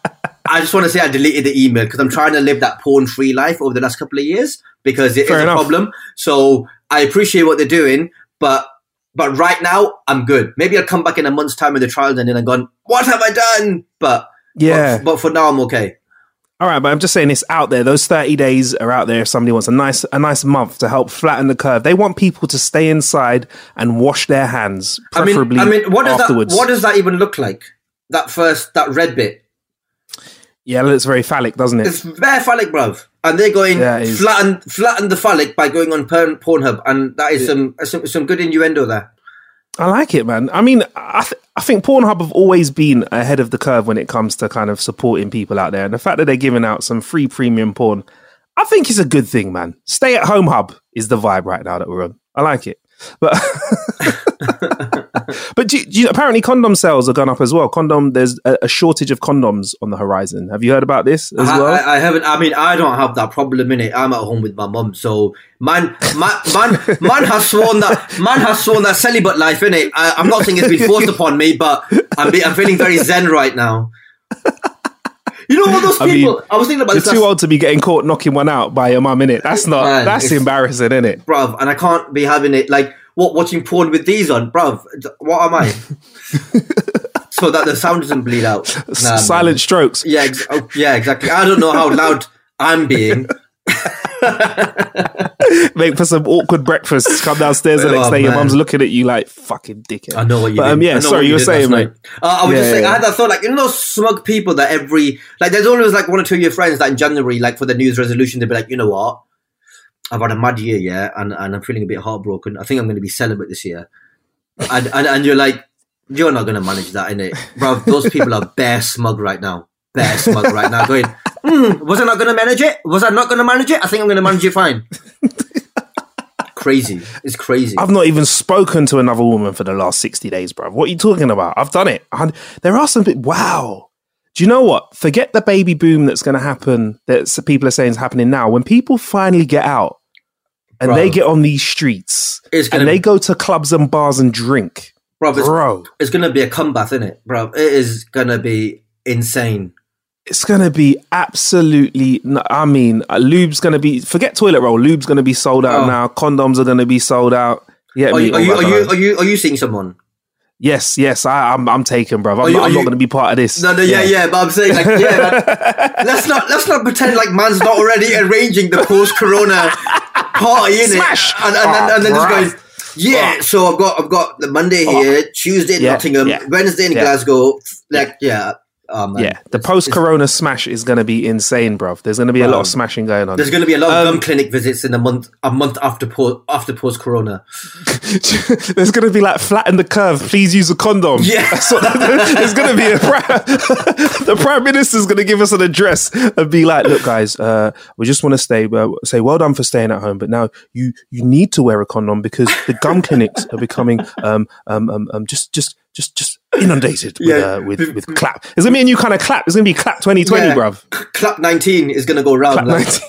I just want to say I deleted the email because I'm trying to live that porn-free life over the last couple of years because it Fair is enough. a problem. So I appreciate what they're doing, but but right now I'm good. Maybe I'll come back in a month's time with the trials and then I'm going, what have I done? But yeah, but, but for now I'm okay. All right, but I'm just saying it's out there. Those thirty days are out there if somebody wants a nice a nice month to help flatten the curve. They want people to stay inside and wash their hands, preferably I mean, I mean what does afterwards. That, what does that even look like? That first, that red bit? Yeah, it looks very phallic, doesn't it? It's very phallic, bruv. And they're going yeah, flatten, flatten the phallic by going on Pornhub. And that is some, some some good innuendo there. I like it, man. I mean, I, th- I think Pornhub have always been ahead of the curve when it comes to kind of supporting people out there. And the fact that they're giving out some free premium porn, I think is a good thing, man. Stay at home hub is the vibe right now that we're on. I like it. But but do, do you, apparently condom sales are gone up as well. Condom, there's a, a shortage of condoms on the horizon. Have you heard about this as I, well? I, I haven't. I mean, I don't have that problem in it. I'm at home with my mum, so man, man, man, man has sworn that man has sworn that celibate life in it. I'm not saying it's been forced upon me, but I'm, be, I'm feeling very zen right now. You know all those people. I, mean, I was thinking about you're this. You're too old to be getting caught knocking one out by your mum, innit? That's not. Man, that's embarrassing, innit, bruv? And I can't be having it like what watching porn with these on, bruv. What am I? So that the sound doesn't bleed out. Nah, Silent man. strokes. Yeah, ex- oh, yeah, exactly. I don't know how loud I'm being. Make for some awkward breakfast. Come downstairs the next oh, day. Man. Your mum's looking at you like fucking dickhead. I know what you but, did. Um, yeah, sorry, you, you were saying, mate. Uh, I was yeah, just saying, yeah. I had that thought, like, you know those smug people that every, like, there's always like one or two of your friends that in January, like for the New Year's resolution, they'd be like, you know what? I've had a mad year, yeah, and, and I'm feeling a bit heartbroken. I think I'm going to be celibate this year. And, and, and you're like, you're not going to manage that, innit? Bro, those people are bare smug right now. Bare smug right now. Going, mm, was I not going to manage it? Was I not going to manage it? I think I'm going to manage it fine. Crazy. It's crazy. I've not even spoken to another woman for the last sixty days, bro. What are you talking about? I've done it. I, there are some bit. Wow. Do you know what? Forget the baby boom that's going to happen, that people are saying is happening now. When people finally get out and bro, they get on these streets and they be, go to clubs and bars and drink, bro, bro. It's, it's going to be a comeback, isn't it, bro? It is going to be insane. It's going to be absolutely, I mean, lube's going to be, forget toilet roll, lube's going to be sold out oh. now. Condoms are going to be sold out. Yeah, are, you, are, you, are, you, are, you, are you seeing someone? Yes, yes, I, I'm I'm taken, bro. I'm, you, not, I'm you, not going to be part of this. No, no, yeah, yeah, yeah but I'm saying, like, yeah, man, let's not let's not pretend like man's not already arranging the post-corona party, innit? Smash! And, and, and, and then just going, yeah, oh. so I've got I've got the Monday here, oh. Tuesday in yeah, Nottingham, yeah. Wednesday in yeah. Glasgow, like, yeah. Oh, man. Yeah, the post-corona smash is going to be insane, bro. There's going to be a um, lot of smashing going on. There's going to be a lot of um, gum clinic visits in a month, a month after po- after post-corona. There's going to be like flatten the curve. Please use a condom. Yeah, that's what, there's going to be a the prime minister's going to give us an address and be like, "Look, guys, uh, we just want to stay. Uh, say well done for staying at home, but now you you need to wear a condom because the gum clinics are becoming um um um, um just just." Just, just inundated with, yeah. uh, with with clap. It's gonna be a new kind of clap. It's gonna be clap twenty twenty, yeah. bruv. Clap nineteen is gonna go round. Like.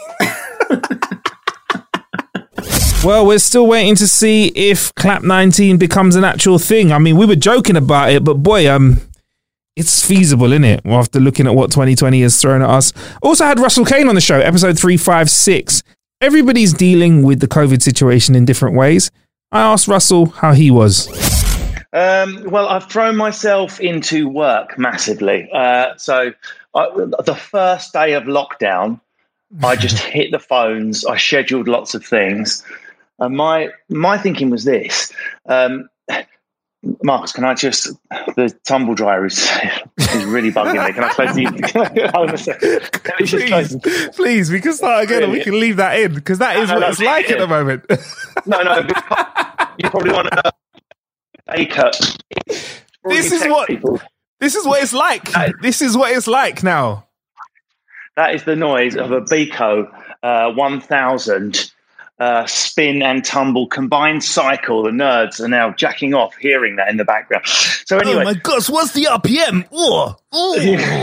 Well, we're still waiting to see if clap nineteen becomes an actual thing. I mean, we were joking about it, but boy, um, it's feasible, isn't it? After looking at what twenty twenty has thrown at us. Also had Russell Kane on the show, episode three fifty-six. Everybody's dealing with the COVID situation in different ways. I asked Russell how he was. Um, well, I've thrown myself into work massively. Uh, so I, the first day of lockdown, I just hit the phones. I scheduled lots of things. And my my thinking was this. Um, Marcus, can I just... The tumble dryer is, is really bugging me. Can I close the... Hold on a second. Please, please, we can start again and we can leave that in because that is no, no, what no, it's like yeah. at the moment. No, no. You probably want to... Baker. This is what people. This is what it's like. Uh, this is what it's like now. That is the noise of a Beko uh, one thousand uh, spin and tumble combined cycle. The nerds are now jacking off hearing that in the background. So anyway, oh my gosh, what's the R P M? Oh, oh.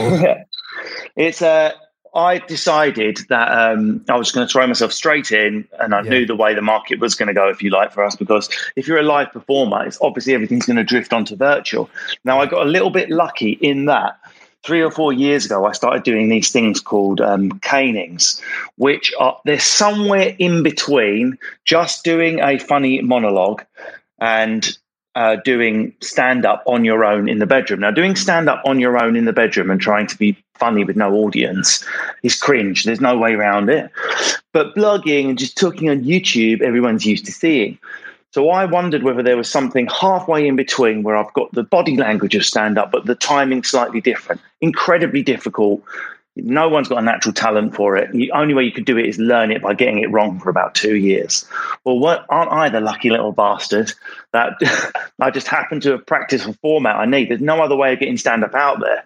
It's a. Uh, I decided that um, I was going to throw myself straight in, and I yeah. knew the way the market was going to go, if you like, for us, because if you're a live performer, it's obviously everything's going to drift onto virtual. Now, I got a little bit lucky in that three or four years ago, I started doing these things called um, canings, which are they're somewhere in between just doing a funny monologue and Uh, doing stand-up on your own in the bedroom. Now, doing stand-up on your own in the bedroom and trying to be funny with no audience is cringe. There's no way around it. But blogging and just talking on YouTube, everyone's used to seeing. So I wondered whether there was something halfway in between where I've got the body language of stand-up, but the timing slightly different. Incredibly difficult. No one's got a natural talent for it. The only way you could do it is learn it by getting it wrong for about two years. well, what, aren't I the lucky little bastard that I just happen to have practiced a format I need? There's no other way of getting stand-up out there.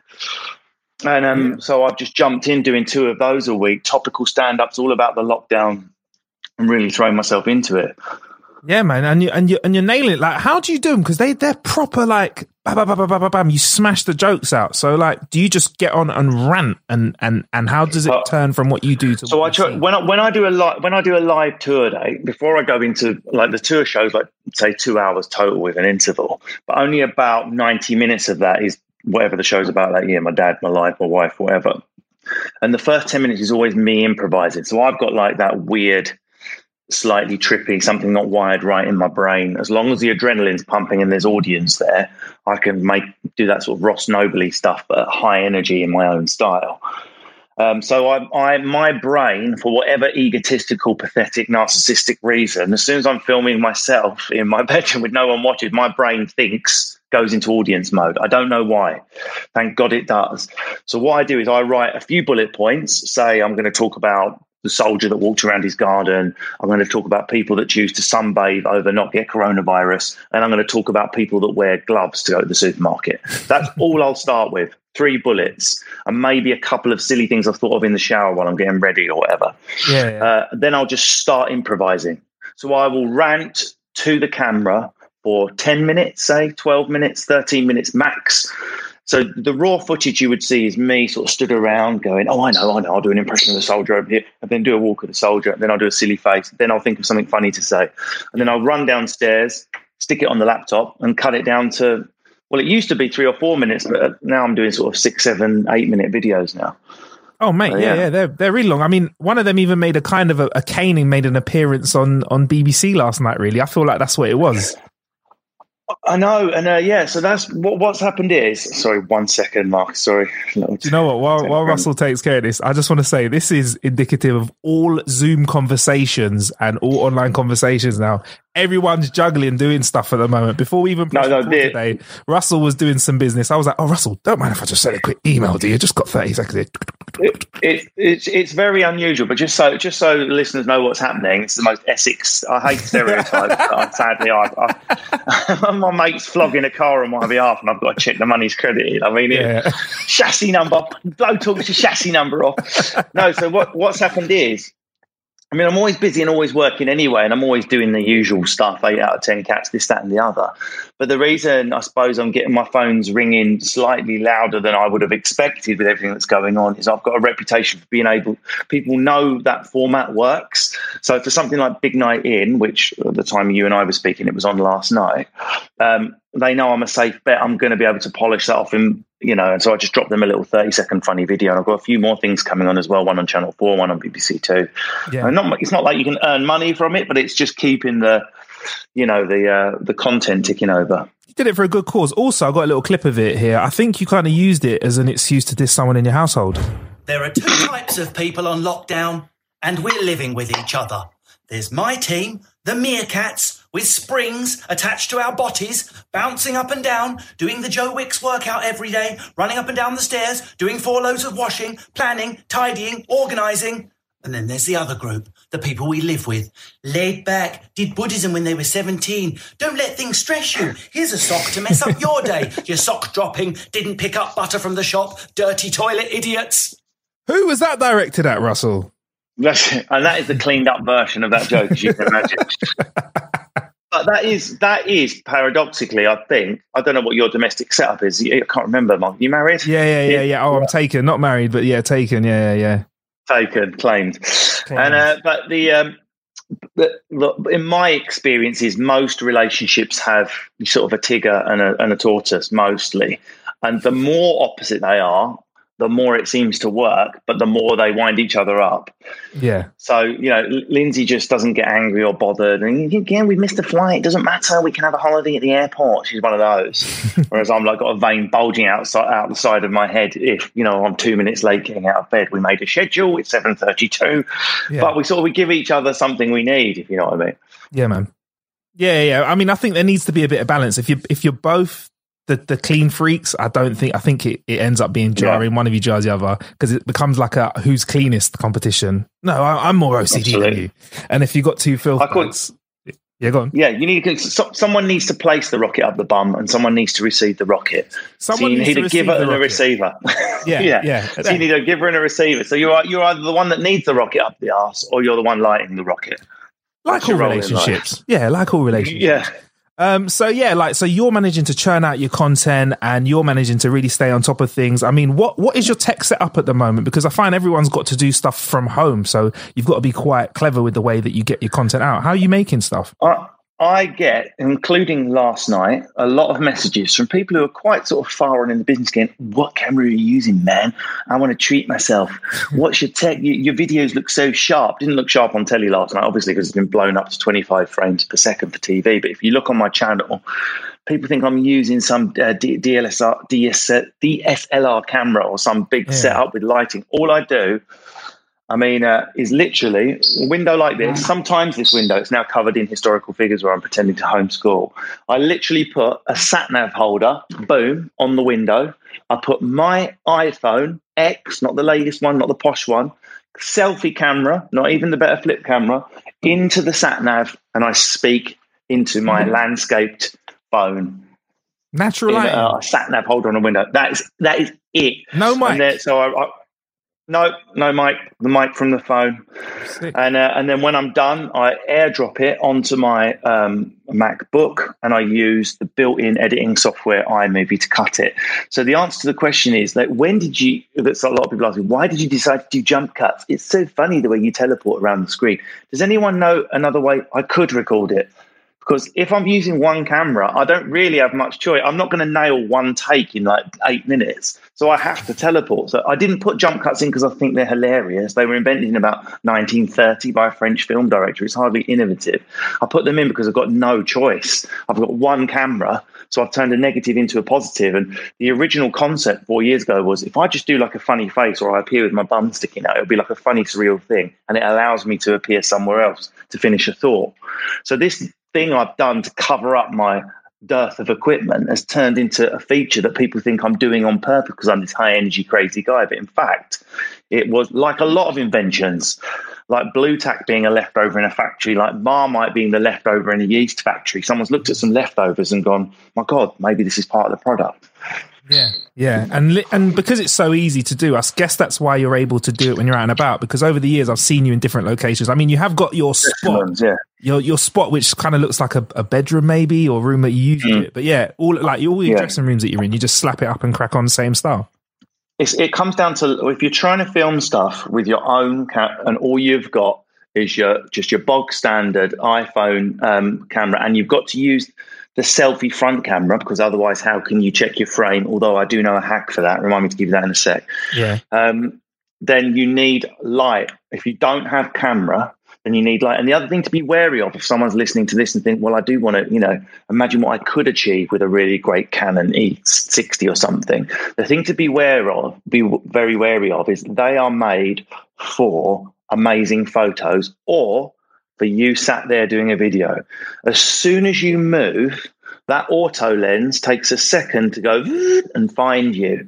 And um, yeah. so I've just jumped in doing two of those a week, topical stand-ups, all about the lockdown, and really throwing myself into it. Yeah, man, and you and you and you're nailing it. Like, how do you do them? Because they they're proper like bam, bam, bam, bam, bam, bam. You smash the jokes out. So like, do you just get on and rant and and and how does it turn from what you do to? So I try when I when I do a live when I do a live tour day, before I go into like the tour shows, like say two hours total with an interval, but only about ninety minutes of that is whatever the show's about that year. My dad, my life, my wife, whatever. And the first ten minutes is always me improvising. So I've got like that weird, slightly trippy, something not wired right in my brain. As long as the adrenaline's pumping and there's audience there, I can make do that sort of Ross Nobley stuff, but at high energy in my own style. Um, so I, I, my brain, for whatever egotistical, pathetic, narcissistic reason, as soon as I'm filming myself in my bedroom with no one watching, my brain thinks, goes into audience mode. I don't know why. Thank God it does. So what I do is I write a few bullet points. Say I'm going to talk about the soldier that walked around his garden. I'm going to talk about people that choose to sunbathe over not get coronavirus. And I'm going to talk about people that wear gloves to go to the supermarket. That's all I'll start with. Three bullets and maybe a couple of silly things I've thought of in the shower while I'm getting ready or whatever. Yeah, yeah. Uh, then I'll just start improvising. So I will rant to the camera for ten minutes, say twelve minutes, thirteen minutes max. So the raw footage you would see is me sort of stood around going, oh, I know, I know, I'll do an impression of the soldier over here, and then do a walk of the soldier, and then I'll do a silly face, then I'll think of something funny to say. And then I'll run downstairs, stick it on the laptop, and cut it down to, well, it used to be three or four minutes, but now I'm doing sort of six, seven, eight-minute videos now. Oh, mate, uh, yeah, yeah, yeah, they're they're really long. I mean, one of them even made a kind of a, a caning, made an appearance on, on B B C last night, really. I feel like that's what it was. I know, and uh, yeah, so that's what, what's happened is, sorry, one second, Mark, sorry. Do you know what, while, while Russell takes care of this, I just want to say this is indicative of all Zoom conversations and all online conversations now. Everyone's juggling, doing stuff at the moment. Before we even no, no, today, Russell was doing some business. I was like, oh, Russell, don't mind if I just send a quick email to you. Just got thirty seconds. It, it, it's it's very unusual, but just so just so listeners know what's happening, it's the most Essex. I hate stereotypes. but sadly, I, I, my mate's flogging a car on my behalf, and I've got to check the money's credited. I mean, yeah. it, chassis number. Blow talks your chassis number off. No, so what what's happened is, I mean, I'm always busy and always working anyway, and I'm always doing the usual stuff, eight out of ten cats, this, that, and the other. But the reason I suppose I'm getting my phones ringing slightly louder than I would have expected with everything that's going on is I've got a reputation for being able, people know that format works. So for something like Big Night In, which at the time you and I were speaking, it was on last night, um, they know I'm a safe bet. I'm going to be able to polish that off in, you know, and so I just dropped them a little thirty second funny video, and I've got a few more things coming on as well. One on Channel Four, one on B B C Two. Yeah. And not, it's not like you can earn money from it, but it's just keeping the, you know, the uh, the content ticking over. You did it for a good cause. Also, I got a little clip of it here. I think you kind of used it as an excuse to diss someone in your household. There are two types of people on lockdown, and we're living with each other. There's my team, the Meerkats, with springs attached to our botties, bouncing up and down, doing the Joe Wicks workout every day, running up and down the stairs, doing four loads of washing, planning, tidying, organising. And then there's the other group, the people we live with. Laid back, did Buddhism when they were seventeen. Don't let things stress you. Here's a sock to mess up your day. Your sock dropping, didn't pick up butter from the shop, dirty toilet idiots. Who was that directed at, Russell? That's it. And that is the cleaned up version of that joke, as you can imagine. But that is, that is paradoxically, I think, I don't know what your domestic setup is. I can't remember, Mark. You married? Yeah, yeah, yeah, yeah. Oh, I'm taken. Not married, but yeah, taken. Yeah, yeah, yeah. Taken, claimed. claimed. And uh, but the, um, the look, in my experiences, most relationships have sort of a tiger and a, and a tortoise, mostly. And the more opposite they are, the more it seems to work, but the more they wind each other up. Yeah. So, you know, Lindsay just doesn't get angry or bothered. And again, we missed a flight. It doesn't matter. We can have a holiday at the airport. She's one of those. Whereas I'm like got a vein bulging outside, out the side of my head. If, you know, I'm two minutes late getting out of bed, we made a schedule. It's seven thirty-two. Yeah. But we sort of, we give each other something we need, if you know what I mean. Yeah, man. Yeah, yeah. I mean, I think there needs to be a bit of balance. If you if you're both The, the clean freaks, I don't think, I think it, it ends up being jarring. Yeah. One of you jars the other because it becomes like a who's cleanest competition. No, I, I'm more O C D Absolutely. than you. And if you got two filth bags, Yeah, go on. Yeah, you need to, so, someone needs to place the rocket up the bum, and someone needs to receive the rocket. Someone so you needs need to a receive giver the and a rocket. receiver. Yeah, yeah, yeah. So you need a giver and a receiver. So you're you're either the one that needs the rocket up the arse, or you're the one lighting the rocket. Like That's all your role in relationships. life. Yeah, like all relationships. Yeah. Um, so yeah, like so you're managing to churn out your content and you're managing to really stay on top of things. I mean, what what is your tech setup at the moment? Because I find everyone's got to do stuff from home, so you've got to be quite clever with the way that you get your content out. How are you making stuff? I, I get, including last night, a lot of messages from people who are quite sort of far on in the business going, what camera are you using, man? I want to treat myself. What's your tech? Your, your videos look so sharp. Didn't look sharp on telly last night, obviously, because it's been blown up to twenty-five frames per second for T V. But if you look on my channel, people think I'm using some uh, D- DLSR, D S, D S L R camera or some big Yeah. setup with lighting. All I do, I mean, uh, is literally a window like this. Sometimes this window, it's now covered in historical figures where I'm pretending to homeschool. I literally put a sat-nav holder, boom, on the window. I put my iPhone X, not the latest one, not the posh one, selfie camera, not even the better flip camera, into the sat-nav, and I speak into my landscaped phone. Natural In lighting. a, a sat-nav holder on a window. That is, that is it. No mic. And there, so I... I No, no mic. The mic from the phone, Sick. and uh, and then when I'm done, I airdrop it onto my um, MacBook, and I use the built-in editing software iMovie to cut it. So the answer to the question is like, when did you? That's a lot of people asking. Why did you decide to do jump cuts? It's so funny the way you teleport around the screen. Does anyone know another way I could record it? Because if I'm using one camera, I don't really have much choice. I'm not going to nail one take in like eight minutes. So I have to teleport. So I didn't put jump cuts in because I think they're hilarious. They were invented in about nineteen thirty by a French film director. It's hardly innovative. I put them in because I've got no choice. I've got one camera. So I've turned a negative into a positive. And the original concept four years ago was if I just do like a funny face or I appear with my bum sticking out, it'll be like a funny, surreal thing. And it allows me to appear somewhere else to finish a thought. So this thing I've done to cover up my dearth of equipment has turned into a feature that people think I'm doing on purpose because I'm this high energy crazy guy. But in fact, it was like a lot of inventions, like Blue Tack being a leftover in a factory, like Marmite being the leftover in a yeast factory. Someone's looked at some leftovers and gone, my God, maybe this is part of the product. Yeah, yeah, and li- and because it's so easy to do, I guess that's why you're able to do it when you're out and about. Because over the years, I've seen you in different locations. I mean, you have got your spot, Excellent, yeah. your your spot, which kind of looks like a, a bedroom, maybe, or room that you use Mm. it. But yeah, all like all your Yeah. dressing rooms that you're in, you just slap it up and crack on, same style. It's, it comes down to if you're trying to film stuff with your own ca- and all you've got is your just your bog standard iPhone um, camera, and you've got to use the selfie front camera because otherwise, how can you check your frame? Although I do know a hack for that. Remind me to give you that in a sec. Yeah. Um, then you need light. If you don't have camera, then you need light. And the other thing to be wary of, if someone's listening to this and think, well, I do want to, you know, imagine what I could achieve with a really great Canon E sixty or something. The thing to be wary of, be very wary of, is they are made for amazing photos or for you sat there doing a video. As soon as you move, that auto lens takes a second to go and find you.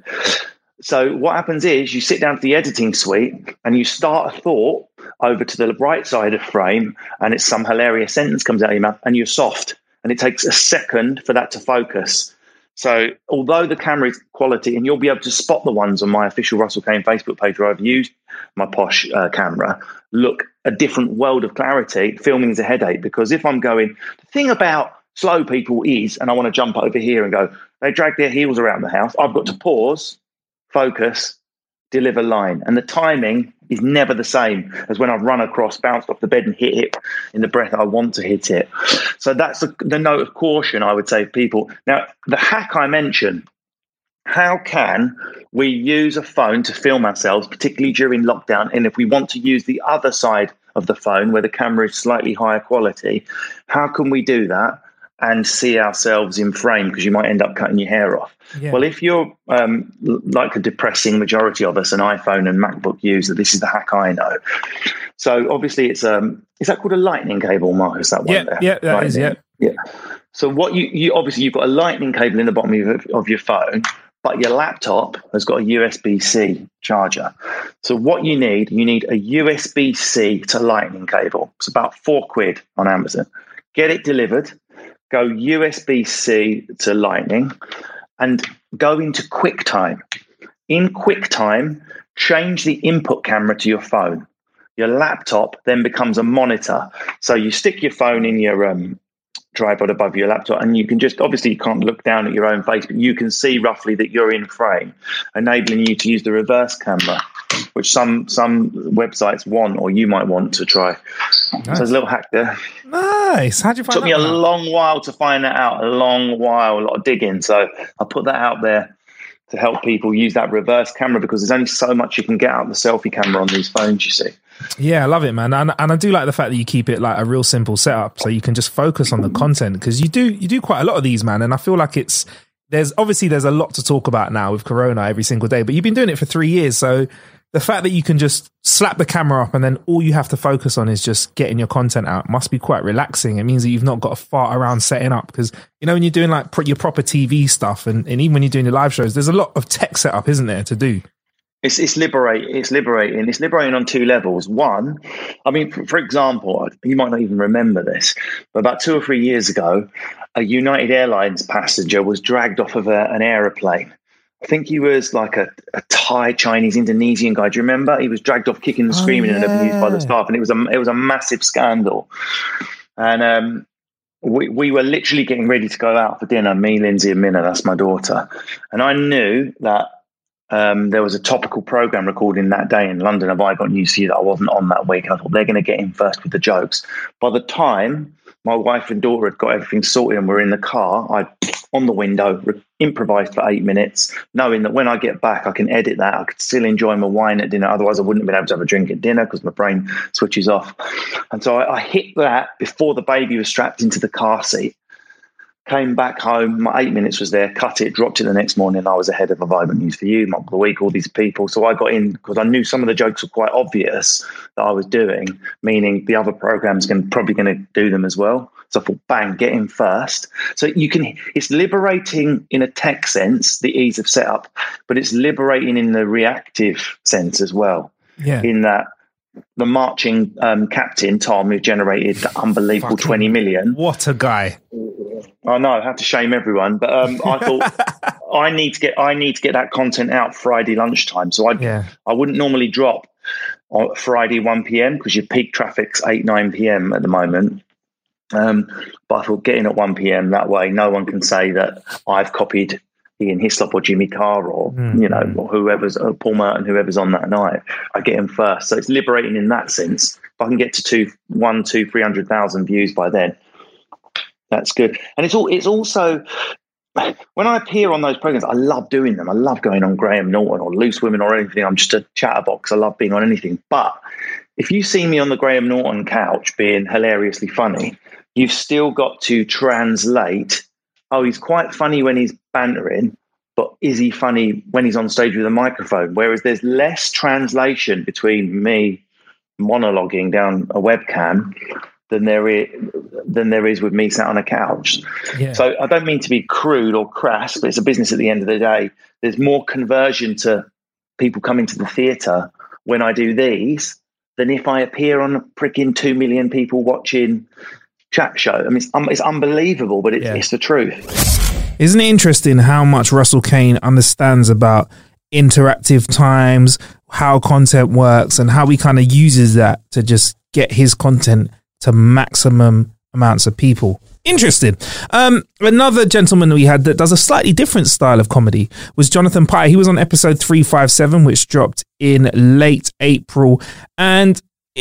So what happens is you sit down to the editing suite and you start a thought over to the right side of frame and it's some hilarious sentence comes out of your mouth and you're soft and it takes a second for that to focus. So although the camera is quality, and you'll be able to spot the ones on my official Russell Kane Facebook page where I've used my posh uh, camera, look a different world of clarity, filming is a headache because if I'm going, the thing about slow people is, and I want to jump over here and go, they drag their heels around the house, I've got to pause, focus, deliver line. And the timing is never the same as when I've run across, bounced off the bed and hit it in the breath I want to hit it. So that's the, the note of caution, I would say, people. Now, the hack I mentioned, how can we use a phone to film ourselves, particularly during lockdown? And if we want to use the other side of the phone where the camera is slightly higher quality, how can we do that and see ourselves in frame? Because you might end up cutting your hair off. Yeah. Well, if you're um, like a depressing majority of us, an iPhone and MacBook user, this is the hack I know. So obviously it's, um, is that called a lightning cable, Marcus? That one Yeah, there? yeah, that is, Lightning. yeah. Yeah. So what you, you obviously you've got a lightning cable in the bottom of your, of your phone, but your laptop has got a U S B C charger. So what you need, you need a U S B C to lightning cable. It's about four quid on Amazon. get it delivered, go U S B C to Lightning, and go into QuickTime. In QuickTime, change the input camera to your phone. Your laptop then becomes a monitor. So you stick your phone in your um, tripod above your laptop, and you can just, obviously you can't look down at your own face, but you can see roughly that you're in frame, enabling you to use the reverse camera, which some some websites want, or you might want to try. Nice. So there's a little hack there. Nice. How'd you find Took that? me a out? long while to find that out, a long while, a lot of digging. So I put that out there to help people use that reverse camera, because there's only so much you can get out of the selfie camera on these phones, you see. Yeah, I love it, man. And, and I do like the fact that you keep it like a real simple setup, so you can just focus on the content, because you do you do quite a lot of these, man. And I feel like it's there's obviously there's a lot to talk about now with Corona every single day, but you've been doing it for three years, so the fact that you can just slap the camera up and then all you have to focus on is just getting your content out must be quite relaxing. It means that you've not got to fart around setting up, because, you know, when you're doing like pr- your proper T V stuff, and, and even when you're doing your live shows, there's a lot of tech setup, isn't there, to do? It's it's liberating. It's liberating. It's liberating on two levels. One, I mean, for, for example, you might not even remember this, but about two or three years ago, a United Airlines passenger was dragged off of a, an aeroplane. I think he was like a, a Thai, Chinese, Indonesian guy. Do you remember? He was dragged off kicking and screaming oh, yeah. and abused by the staff, and it was a it was a massive scandal. And um, we we were literally getting ready to go out for dinner. Me, Lindsay, and Minna. That's my daughter. And I knew that um, there was a topical program recording that day in London of I Got News for You that I wasn't on that week. I thought they're going to get in first with the jokes. By the time my wife and daughter had got everything sorted and were in the car, I on the window, re- improvised for eight minutes, knowing that when I get back, I can edit that. I could still enjoy my wine at dinner. Otherwise, I wouldn't have been able to have a drink at dinner because my brain switches off. And so I, I hit that before the baby was strapped into the car seat. Came back home, my eight minutes was there, cut it, dropped it the next morning. I was ahead of a Vibrant News for You, Mock of the Week, all these people. So I got in because I knew some of the jokes were quite obvious that I was doing, meaning the other programs can probably going to do them as well. So I thought, bang, get in first. So you can, it's liberating in a tech sense, the ease of setup, but it's liberating in the reactive sense as well. Yeah. In that the marching um, captain, Tom, who generated the unbelievable Fucking, twenty million. What a guy. I know, I have to shame everyone, but um, I thought I need to get I need to get that content out Friday lunchtime. So I yeah. I wouldn't normally drop on Friday one p.m. because your peak traffic's eight, nine p.m. at the moment. Um, but I thought getting at one p.m. that way, no one can say that I've copied Ian Hislop or Jimmy Carr or, mm. you know, or whoever's, or Paul Merton, whoever's on that night. I get him first. So it's liberating in that sense. If I can get to two, one, two, three hundred thousand views by then, that's good. And it's all, it's also, when I appear on those programs, I love doing them. I love going on Graham Norton or Loose Women or anything. I'm just a chatterbox. I love being on anything. But if you see me on the Graham Norton couch being hilariously funny, you've still got to translate, oh, he's quite funny when he's bantering, but is he funny when he's on stage with a microphone? Whereas there's less translation between me monologuing down a webcam than there is, than there is with me sat on a couch. Yeah. So I don't mean to be crude or crass, but it's a business at the end of the day. There's more conversion to people coming to the theatre when I do these than if I appear on a freaking two million people watching chat show. I mean, it's, um, it's unbelievable, but it's, yeah. it's the truth. Isn't it interesting how much Russell Kane understands about interactive times, how content works, and how he kind of uses that to just get his content to maximum amounts of people? Interesting. Um, another gentleman we had that does a slightly different style of comedy was Jonathan Pie. He was on episode three fifty-seven, which dropped in late April, and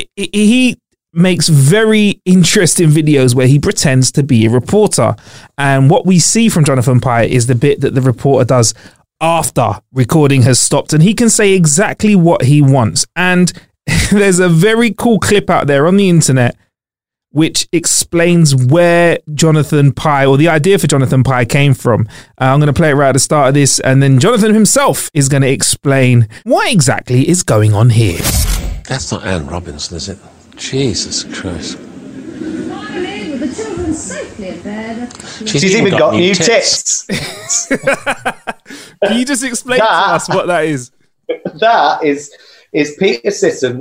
he makes very interesting videos where he pretends to be a reporter. And what we see from Jonathan Pie is the bit that the reporter does after recording has stopped, and he can say exactly what he wants. And there's a very cool clip out there on the internet which explains where Jonathan Pie, or the idea for Jonathan Pie, came from. Uh, I'm going to play it right at the start of this, and then Jonathan himself is going to explain what exactly is going on here. That's not Anne Robinson, is it? Jesus Christ. The children's safely in bed. She's, She's even, even got, got new tits. tits. Can you just explain that, to us what that is? That is is Peter Sissons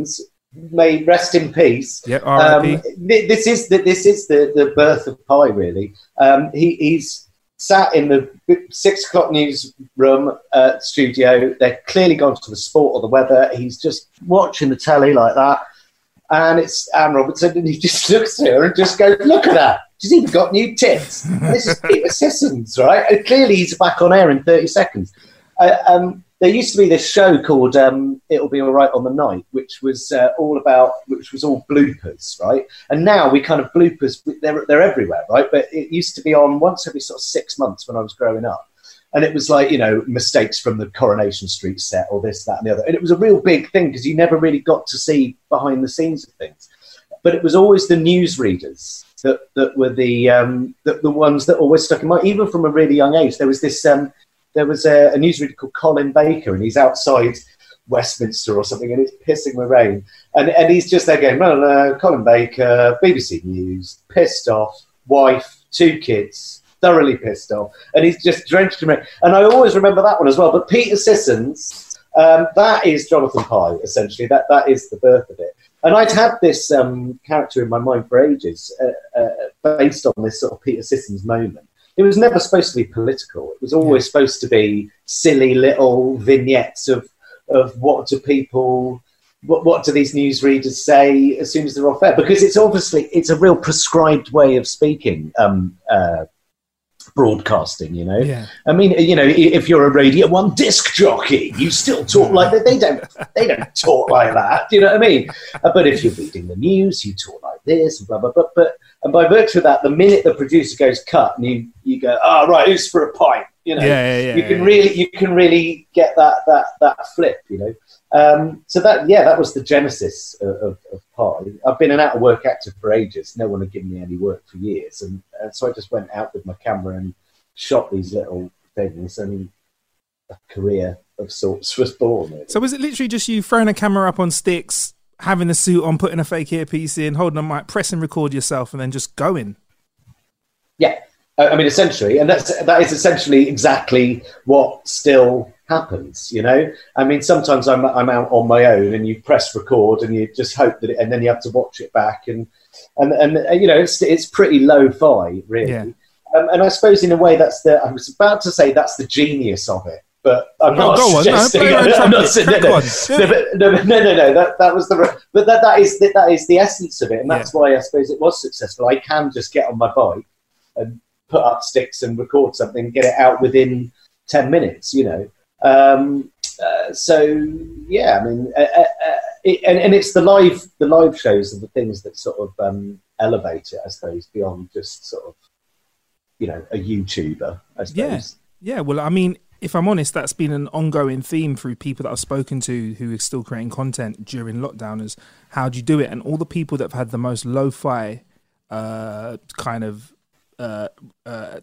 may rest in peace. Yeah, R I P. Um, th- this is the this is the, the birth of Pi, really. Um, he, he's sat in the six o'clock newsroom uh, studio. They're clearly gone to the sport or the weather. He's just watching the telly like that, and it's Anne Robertson, and he just looks at her and just goes, "Look at that! She's even got new tits." And this is Peter Sissons, right? And clearly, he's back on air in thirty seconds. Uh, um, there used to be this show called um, "It'll Be All Right on the Night," which was uh, all about, which was all bloopers, right? And now we kind of bloopers, they're they're everywhere, right? But it used to be on once every sort of six months when I was growing up, and it was like, you know, mistakes from the Coronation Street set or this, that, and the other, and it was a real big thing because you never really got to see behind the scenes of things. But it was always the newsreaders that that were the um, the, the ones that always stuck in mind, even from a really young age. There was this. Um, There was a, a newsreader called Colin Baker, and he's outside Westminster or something, and it's pissing with rain. And and he's just there going, well, uh, Colin Baker, B B C News, pissed off, wife, two kids, thoroughly pissed off. And he's just drenched in rain. And I always remember that one as well. But Peter Sissons, um, that is Jonathan Pye, essentially. That That is the birth of it. And I'd had this um, character in my mind for ages, uh, uh, based on this sort of Peter Sissons moment. It was never supposed to be political. It was always supposed to be silly little vignettes of of what do people, what, what do these newsreaders say as soon as they're off air? Because it's obviously, it's a real prescribed way of speaking, um, uh, broadcasting, you know? Yeah. I mean, you know, if you're a Radio One disc jockey, you still talk like that. They don't, they don't talk like that. Do you know what I mean? Uh, but if you're reading the news, you talk like this, and blah, blah, blah. But, and by virtue of that, the minute the producer goes cut, and you, you go, oh, right, who's for a pint? You know, yeah, yeah, yeah, you can yeah. really, you can really get that, that, that flip, you know? Um, so that, yeah, that was the genesis of, of, of Pi. I've been an out of work actor for ages. No one had given me any work for years. And, and so I just went out with my camera and shot these little things, and a career of sorts was born. Really. So was it literally just you throwing a camera up on sticks, having a suit on, putting a fake earpiece in, holding a mic, press and record yourself, and then just going? Yeah. I mean, essentially, and that's that is essentially exactly what still happens. You know, I mean, sometimes I'm I'm out on my own, and you press record, and you just hope that, it, and then you have to watch it back, and and and you know, it's it's pretty lo-fi, really. Yeah. Um, and I suppose in a way, that's the. I was about to say that's the genius of it, but I'm not oh, suggesting. No, I'm, I'm not saying no, no, no, but, no, no, no, no. That that was the. But that that is the, that is the essence of it, and that's yeah. why I suppose it was successful. I can just get on my bike and put up sticks and record something, get it out within ten minutes, you know. Um, uh, so yeah, I mean, uh, uh, it, and, and it's the live, the live shows are the things that sort of um, elevate it, I suppose, beyond just sort of, you know, a YouTuber, I suppose. Yeah, yeah. Well, I mean, if I'm honest, that's been an ongoing theme through people that I've spoken to who are still creating content during lockdown. Is how do you do it? And all the people that have had the most lo-fi uh, kind of Uh, uh,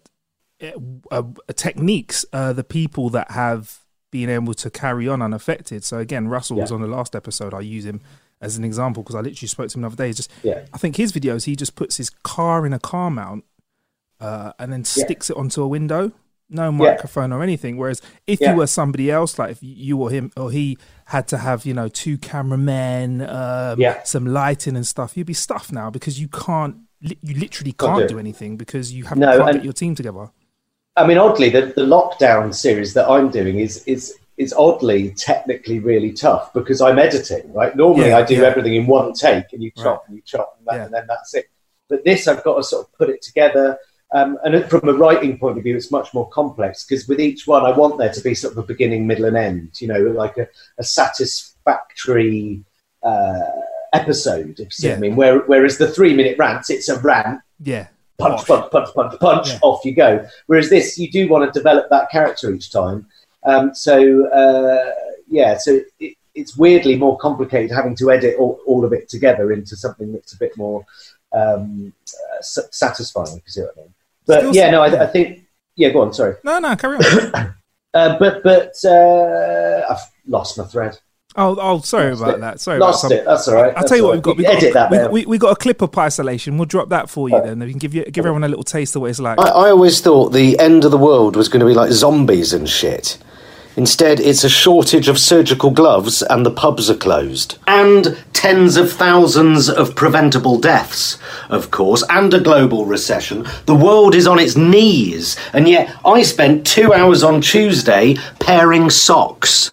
uh, uh, techniques, uh, the people that have been able to carry on unaffected. So again, Russell yeah. was on the last episode. I use him as an example because I literally spoke to him the other day. Just, yeah. I think his videos, he just puts his car in a car mount uh, and then sticks yeah. it onto a window. No microphone yeah. or anything. Whereas if yeah. you were somebody else, like if you or him or he had to have, you know, two cameramen, um, yeah. some lighting and stuff, you'd be stuffed now because you can't. You literally can't do. do anything because you haven't no, can't get your team together. I mean, oddly, the, the lockdown series that I'm doing is is is oddly technically really tough because I'm editing, right? Normally, yeah, I do yeah. everything in one take, and you chop right. and you chop, and, that, yeah. and then that's it. But this, I've got to sort of put it together. Um, and from a writing point of view, it's much more complex because with each one, I want there to be sort of a beginning, middle, and end. You know, like a, a satisfactory. Uh, episode, if you see yeah. what I mean. Where, whereas the three minute rants, it's a rant. Yeah. Punch, punch, punch, punch, punch, yeah. off you go. Whereas this, you do want to develop that character each time. Um, so, uh, yeah, so it, it's weirdly more complicated having to edit all, all of it together into something that's a bit more um, uh, satisfying, if you see what I mean. But Still yeah, no, I, I think, yeah, go on, sorry. No, no, carry on. uh, but, but uh, I've lost my thread. Oh, oh, sorry Lost about it. that. Sorry, Lost about it. That's all right. I'll tell you what, we've got. We've got, edit that. We, we, we got a clip of isolation. We'll drop that for you oh. then. We can give you give everyone a little taste of what it's like. I, I always thought the end of the world was going to be like zombies and shit. Instead, it's a shortage of surgical gloves and the pubs are closed. And tens of thousands of preventable deaths, of course, and a global recession. The world is on its knees, and yet I spent two hours on Tuesday pairing socks.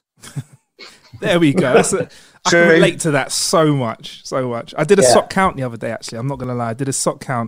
There we go. That's a, I can relate to that so much, so much. I did a Yeah. sock count the other day, actually. I'm not going to lie. I did a sock count.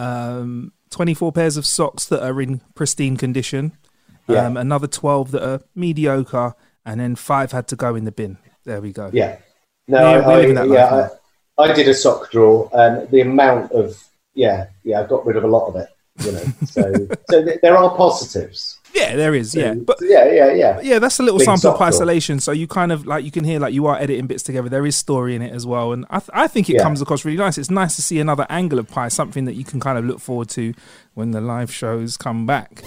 Um, twenty-four pairs of socks that are in pristine condition. Yeah. Um, another twelve that are mediocre. And then five had to go in the bin. There we go. Yeah. No, Yeah, I, we're I, living that yeah, life I, I did a sock drawer, and the amount of yeah, yeah, I got rid of a lot of it. You know, so so th- there are positives. Yeah, there is. Yeah, but yeah, yeah, yeah. yeah, that's a little Big sample of sock drawer. isolation. So you kind of like you can hear like you are editing bits together. There is story in it as well, and I th- I think it Yeah. comes across really nice. It's nice to see another angle of Pi, something that you can kind of look forward to when the live shows come back.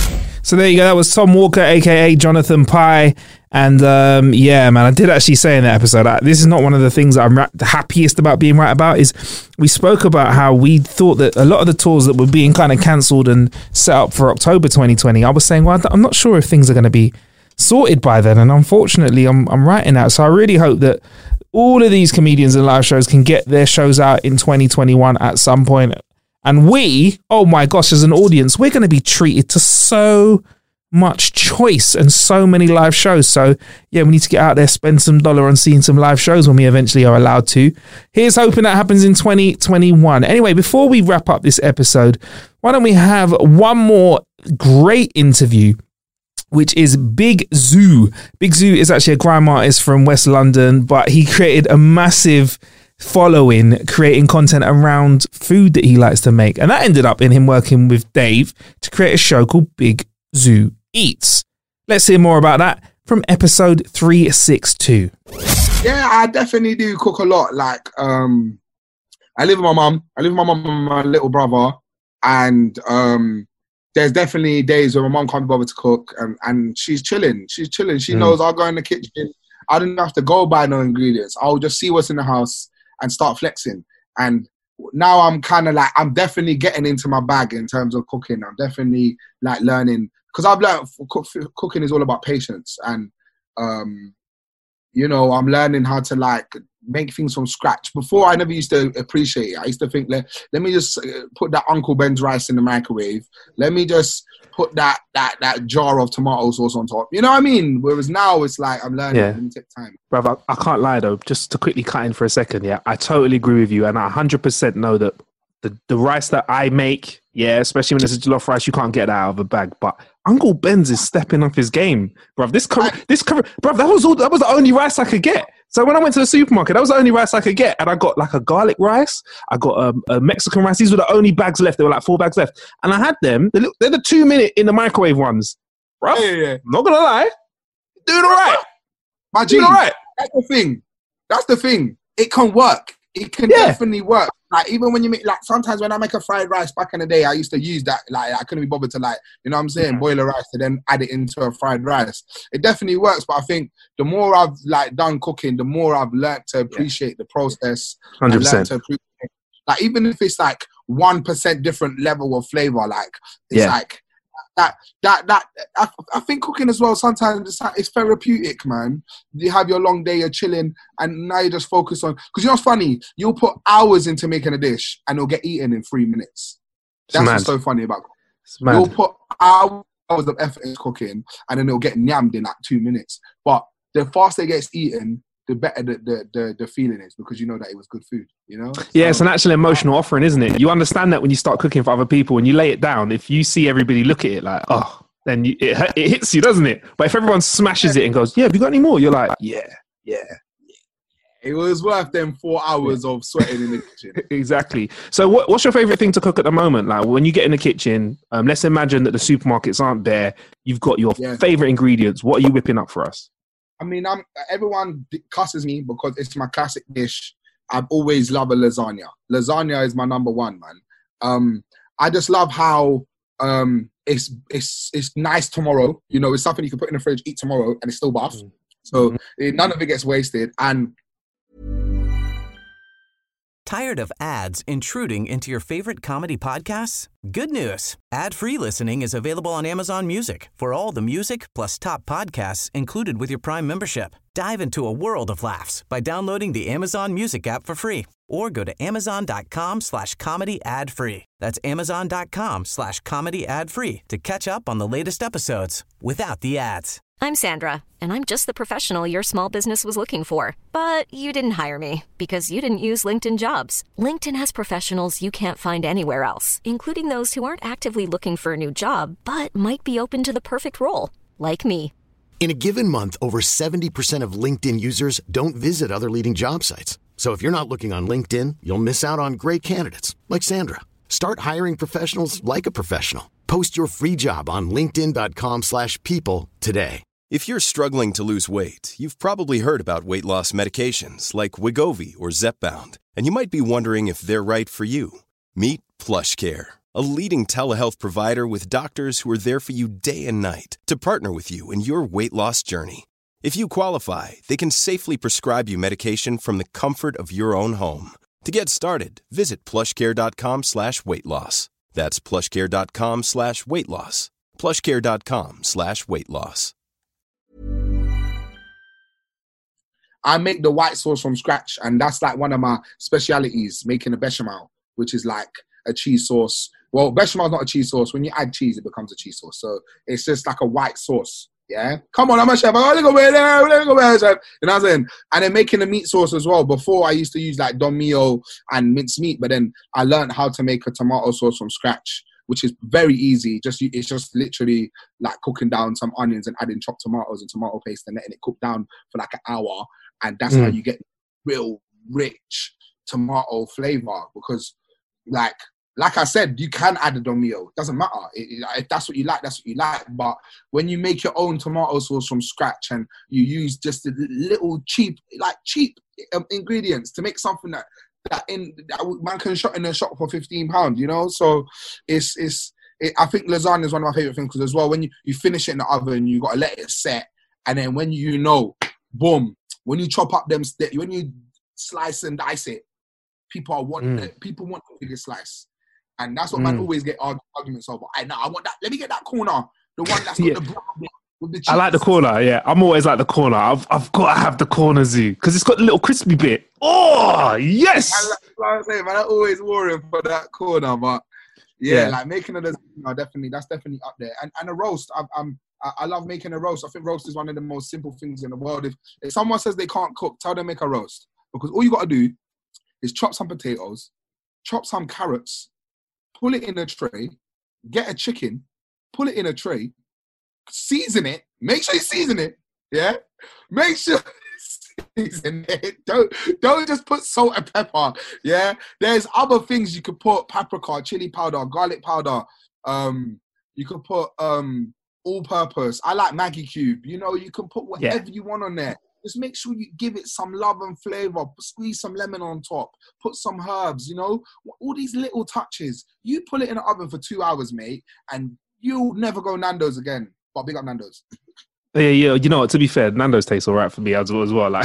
So there you go. That was Tom Walker, aka Jonathan Pi, and um, yeah, man, I did actually say in that episode, I, this is not one of the things that I'm ra- the happiest about being right about. Is we spoke about how we thought that a lot of the tours that were being kind of cancelled and set up for October twenty twenty, I was saying, well, I'm not sure if things are going to be sorted by then, and unfortunately, I'm I'm right in that. So I really hope that all of these comedians and live shows can get their shows out in twenty twenty-one at some point. And we, oh my gosh, as an audience, we're going to be treated to so much choice and so many live shows. So yeah, we need to get out there, spend some dollar on seeing some live shows when we eventually are allowed to. Here's hoping that happens in twenty twenty-one. Anyway, before we wrap up this episode, why don't we have one more great interview, which is Big Zoo. Big Zoo is actually a grime artist from West London, but he created a massive following creating content around food that he likes to make, and that ended up in him working with Dave to create a show called Big Zoo Eats. Let's hear more about that from episode three sixty-two. Yeah, I definitely do cook a lot. Like, um, I live with my mum. I live with my mum and my little brother, and um, there's definitely days where my mum can't be bothered to cook, and, and she's chilling. She's chilling. She Mm. knows I'll go in the kitchen. I don't have to go buy no ingredients. I'll just see what's in the house and start flexing. And now I'm kind of like, I'm definitely getting into my bag in terms of cooking. I'm definitely like learning, because I've learned cook, cooking is all about patience. And, um, you know, I'm learning how to like make things from scratch. Before, I never used to appreciate it. I used to think, let, let me just uh, put that Uncle Ben's rice in the microwave. Let me just put that that that jar of tomato sauce on top. You know what I mean? Whereas now it's like, I'm learning. Yeah. Let me take time. Brother, I can't lie though, just to quickly cut in for a second, yeah, I totally agree with you, and I one hundred percent know that the, the rice that I make, yeah, especially when it's a jollof rice, you can't get that out of a bag, but Uncle Ben's is stepping up his game, bruv. This cover, this cover, bruv, that was all, that was the only rice I could get. So when I went to the supermarket, that was the only rice I could get, and I got like a garlic rice, I got um, a Mexican rice. These were the only bags left. There were like four bags left, and I had them. They're, they're the two minute in the microwave ones, bruv. Yeah, yeah, yeah. Not gonna lie, doing all right. My G, Doing all right. that's the thing. That's the thing. It can work. It can Yeah. definitely work. Like, even when you make, like, sometimes when I make a fried rice back in the day, I used to use that. Like, I couldn't be bothered to, like, you know what I'm saying, boil a rice and then add it into a fried rice. It definitely works, but I think the more I've, like, done cooking, the more I've learned to appreciate the process. one hundred and percent. learned to appreciate, like, even if it's, like, one percent different level of flavor, like, it's Yeah. like, that that that I, I think cooking as well sometimes it's, it's therapeutic, man. You have your long day, you're chilling, and now you just focus on, because you know what's funny, you'll put hours into making a dish and it'll get eaten in three minutes. It's That's mad. what's so funny about cooking. It's mad. You'll put hours of effort into cooking and then it'll get yammed in like two minutes, but the faster it gets eaten, the better the, the, the, the feeling is, because you know that it was good food, you know? Yeah, it's an actual emotional offering, isn't it? You understand that when you start cooking for other people and you lay it down, if you see everybody look at it like, oh, then you, it, it hits you, doesn't it? But if everyone smashes it and goes, yeah, have you got any more? You're like, yeah, yeah. It was worth them four hours of sweating in the kitchen. Exactly. So what, what's your favorite thing to cook at the moment? Like when you get in the kitchen, um, let's imagine that the supermarkets aren't there. You've got your Yeah. favorite ingredients. What are you whipping up for us? I mean, I'm everyone d- cusses me because it's my classic dish. I've always loved a lasagna. Lasagna is my number one, man. Um, I just love how um, it's it's it's nice tomorrow. You know, it's something you can put in the fridge, eat tomorrow, and it's still buff. So it, none of it gets wasted. And Tired of ads intruding into your favorite comedy podcasts? Good news. Ad-free listening is available on Amazon Music for all the music plus top podcasts included with your Prime membership. Dive into a world of laughs by downloading the Amazon Music app for free or go to amazon.com slash comedy ad free. That's amazon.com slash comedy ad free to catch up on the latest episodes without the ads. I'm Sandra, and I'm just the professional your small business was looking for. But you didn't hire me because you didn't use LinkedIn Jobs. LinkedIn has professionals you can't find anywhere else, including those who aren't actively looking for a new job, but might be open to the perfect role, like me. In a given month, over seventy percent of LinkedIn users don't visit other leading job sites. So if you're not looking on LinkedIn, you'll miss out on great candidates like Sandra. Start hiring professionals like a professional. Post your free job on linkedin.com slash people today. If you're struggling to lose weight, you've probably heard about weight loss medications like Wegovy or Zepbound, and you might be wondering if they're right for you. Meet PlushCare, a leading telehealth provider with doctors who are there for you day and night to partner with you in your weight loss journey. If you qualify, they can safely prescribe you medication from the comfort of your own home. To get started, visit plushcare.com slash weight loss. That's plushcare.com slash weight loss. plushcare.com slash weight loss. I make the white sauce from scratch, and that's like one of my specialities, making a bechamel, which is like a cheese sauce. Well, bechamel is not a cheese sauce. When you add cheese, it becomes a cheese sauce. So it's just like a white sauce. Yeah, come on, I'm a chef. I go there, let me go there, chef. You know what I'm saying? And then making the meat sauce as well. Before I used to use like Don Mio and minced meat, but then I learned how to make a tomato sauce from scratch, which is very easy. Just it's just literally like cooking down some onions and adding chopped tomatoes and tomato paste and letting it cook down for like an hour. And that's mm. how you get real rich tomato flavor. Because, like, like I said, you can add a Don Mio. Doesn't matter. It, it, if that's what you like, that's what you like. But when you make your own tomato sauce from scratch and you use just a little cheap, like cheap um, ingredients to make something that that in that man can shop in a shop for fifteen pounds, you know. So it's it's. It, I think lasagna is one of my favorite things because as well, when you, you finish it in the oven, you got to let it set, and then when you know, boom. When you chop up them, st- when you slice and dice it, people are want mm. people want the biggest slice, and that's what mm. man always get arg- arguments over. I know I want that. Let me get that corner, the one that's yeah. got the brown bit with the cheese. I like the corner. Yeah, I'm always like the corner. I've I've got to have the corner, Z, because it's got the little crispy bit. Oh yes! I like, like I'm saying, man, I'm always worrying for that corner, but yeah, yeah. like making it, you know, definitely that's definitely up there. And and a roast, I'm. I'm I love making a roast. I think roast is one of the most simple things in the world. If, if someone says they can't cook, tell them make a roast. Because all you got to do is chop some potatoes, chop some carrots, pull it in a tray, get a chicken, pull it in a tray, season it. Make sure you season it, yeah? Make sure you season it. Don't, don't just put salt and pepper, yeah? There's other things you could put, paprika, chili powder, garlic powder. Um, you could put... Um, all-purpose. I like Maggi Cube. You know, you can put whatever yeah. you want on there. Just make sure you give it some love and flavor. Squeeze some lemon on top. Put some herbs, you know. All these little touches. You put it in the oven for two hours, mate, and you'll never go Nando's again. But big up Nando's. Yeah, yeah. You know what? To be fair, Nando's tastes all right for me as well. As well. Like,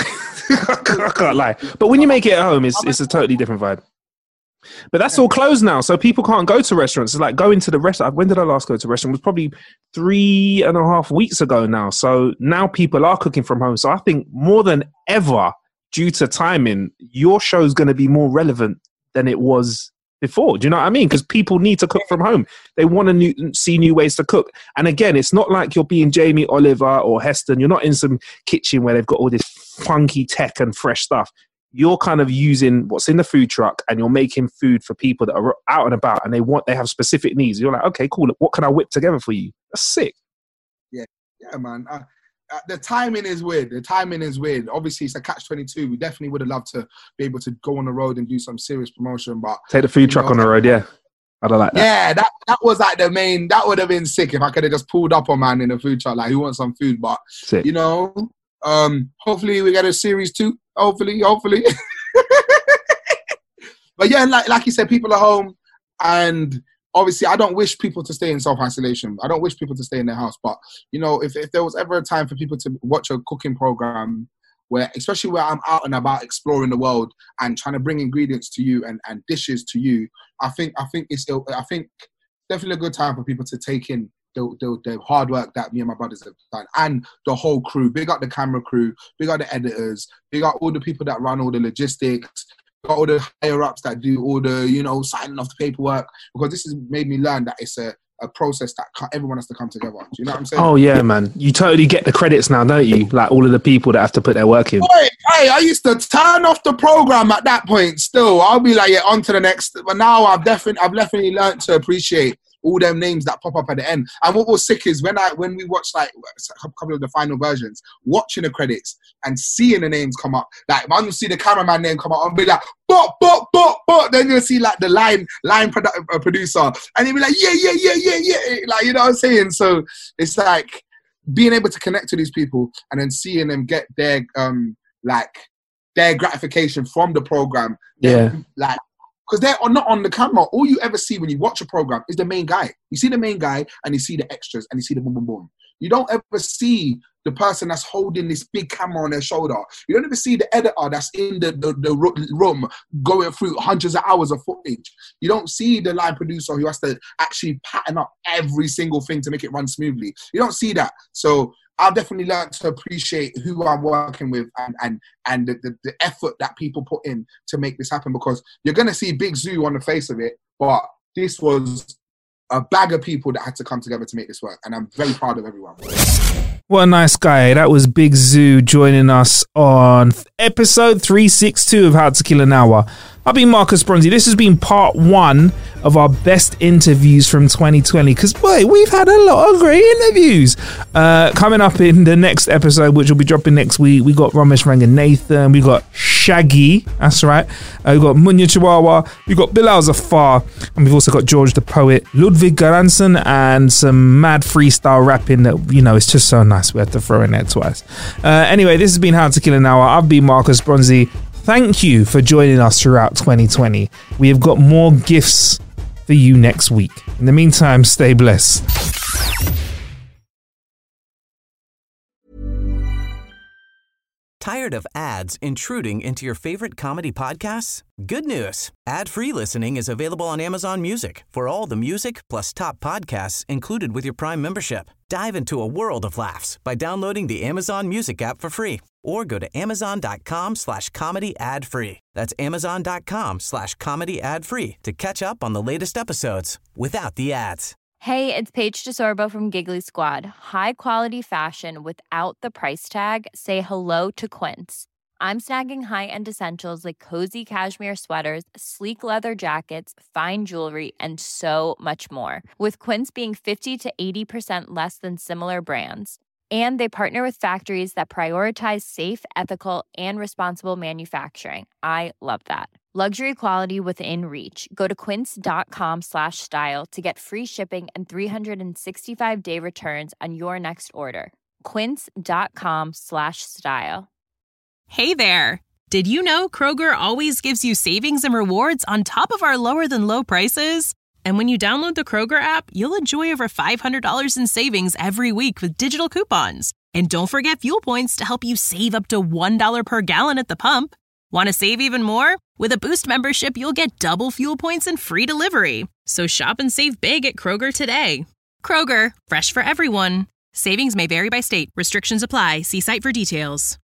I can't lie. But when you make it at home, it's it's a totally different vibe. But that's all closed now, so people can't go to restaurants. It's like going to the restaurant. When did I last go to a restaurant? It was probably three and a half weeks ago now. So now people are cooking from home. So I think more than ever, due to timing, your show is going to be more relevant than it was before. Do you know what I mean? Because people need to cook from home. They want to new, see new ways to cook. And again, it's not like you're being Jamie Oliver or Heston. You're not in some kitchen where they've got all this funky tech and fresh stuff. You're kind of using what's in the food truck and you're making food for people that are out and about and they want, they have specific needs. You're like, okay, cool. What can I whip together for you? That's sick. Yeah. Yeah, man. Uh, uh, the timing is weird. The timing is weird. Obviously it's a catch twenty-two. We definitely would have loved to be able to go on the road and do some serious promotion, but take the food truck know, on the road. Yeah. I don't like that. Yeah. That, that was like the main, that would have been sick if I could have just pulled up on man in the food truck. Like, who wants some food? But sick. You know, um, hopefully we get a series two. Hopefully, hopefully. But yeah, like like you said, people are home, and obviously I don't wish people to stay in self-isolation. I don't wish people to stay in their house. But, you know, if, if there was ever a time for people to watch a cooking program, where, especially where I'm out and about exploring the world and trying to bring ingredients to you and, and dishes to you, I think I think it's I think definitely a good time for people to take in the, the, the hard work that me and my brothers have done, and the whole crew. Big up the camera crew, big up the editors, big up all the people that run all the logistics, all the higher ups that do all the, you know, signing off the paperwork, because this has made me learn that it's a, a process that everyone has to come together. Do you know what I'm saying? Oh yeah, man. You totally get the credits now, don't you? Like all of the people that have to put their work in. Boy, hey, I used to turn off the program at that point. Still, I'll be like, yeah, on to the next. But now I've definitely, I've definitely learned to appreciate all them names that pop up at the end. And what was sick is when I when we watched like a couple of the final versions, watching the credits and seeing the names come up. Like man, you see the cameraman name come up and be like, but but but but. Then you'll see like the line line produ- uh, producer, and you'll be like, yeah yeah yeah yeah yeah. Like, you know what I'm saying? So it's like being able to connect to these people and then seeing them get their um like their gratification from the program. Yeah. Like, because they're not on the camera. All you ever see when you watch a program is the main guy. You see the main guy and you see the extras and you see the boom, boom, boom. You don't ever see the person that's holding this big camera on their shoulder. You don't ever see the editor that's in the, the, the room going through hundreds of hours of footage. You don't see the line producer who has to actually pattern up every single thing to make it run smoothly. You don't see that. So I've definitely learned to appreciate who I'm working with and and, and the, the, the effort that people put in to make this happen, because you're going to see Big Zoo on the face of it, but this was a bag of people that had to come together to make this work, and I'm very proud of everyone. What a nice guy. That was Big Zoo joining us on episode three sixty-two of How to Kill an Hour. I've been Marcus Bronzy. This has been part one of our best interviews from twenty twenty, because, boy, we've had a lot of great interviews. Uh, coming up in the next episode, which will be dropping next week, we got Ramesh Ranganathan, we got Shaggy, that's right, uh, we got Munya Chihuahua, we got Bilal Zafar, and we've also got George the Poet, Ludwig Göransson, and some mad freestyle rapping that, you know, it's just so nice. We had to throw in there twice. Uh, anyway, this has been How to Kill an Hour. I've been Marcus Bronzy. Thank you for joining us throughout twenty twenty. We have got more gifts for you next week. In the meantime, stay blessed. Tired of ads intruding into your favorite comedy podcasts? Good news. Ad-free listening is available on Amazon Music for all the music plus top podcasts included with your Prime membership. Dive into a world of laughs by downloading the Amazon Music app for free or go to amazon.com slash comedy ad free. That's amazon.com slash comedy ad free to catch up on the latest episodes without the ads. Hey, it's Paige DeSorbo from Giggly Squad. High quality fashion without the price tag. Say hello to Quince. I'm snagging high-end essentials like cozy cashmere sweaters, sleek leather jackets, fine jewelry, and so much more. With Quince being fifty to eighty percent less than similar brands. And they partner with factories that prioritize safe, ethical, and responsible manufacturing. I love that. Luxury quality within reach. Go to quince.com slash style to get free shipping and three sixty-five day returns on your next order. Quince.com slash style. Hey there. Did you know Kroger always gives you savings and rewards on top of our lower than low prices? And when you download the Kroger app, you'll enjoy over five hundred dollars in savings every week with digital coupons. And don't forget fuel points to help you save up to one dollar per gallon at the pump. Want to save even more? With a Boost membership, you'll get double fuel points and free delivery. So shop and save big at Kroger today. Kroger, fresh for everyone. Savings may vary by state. Restrictions apply. See site for details.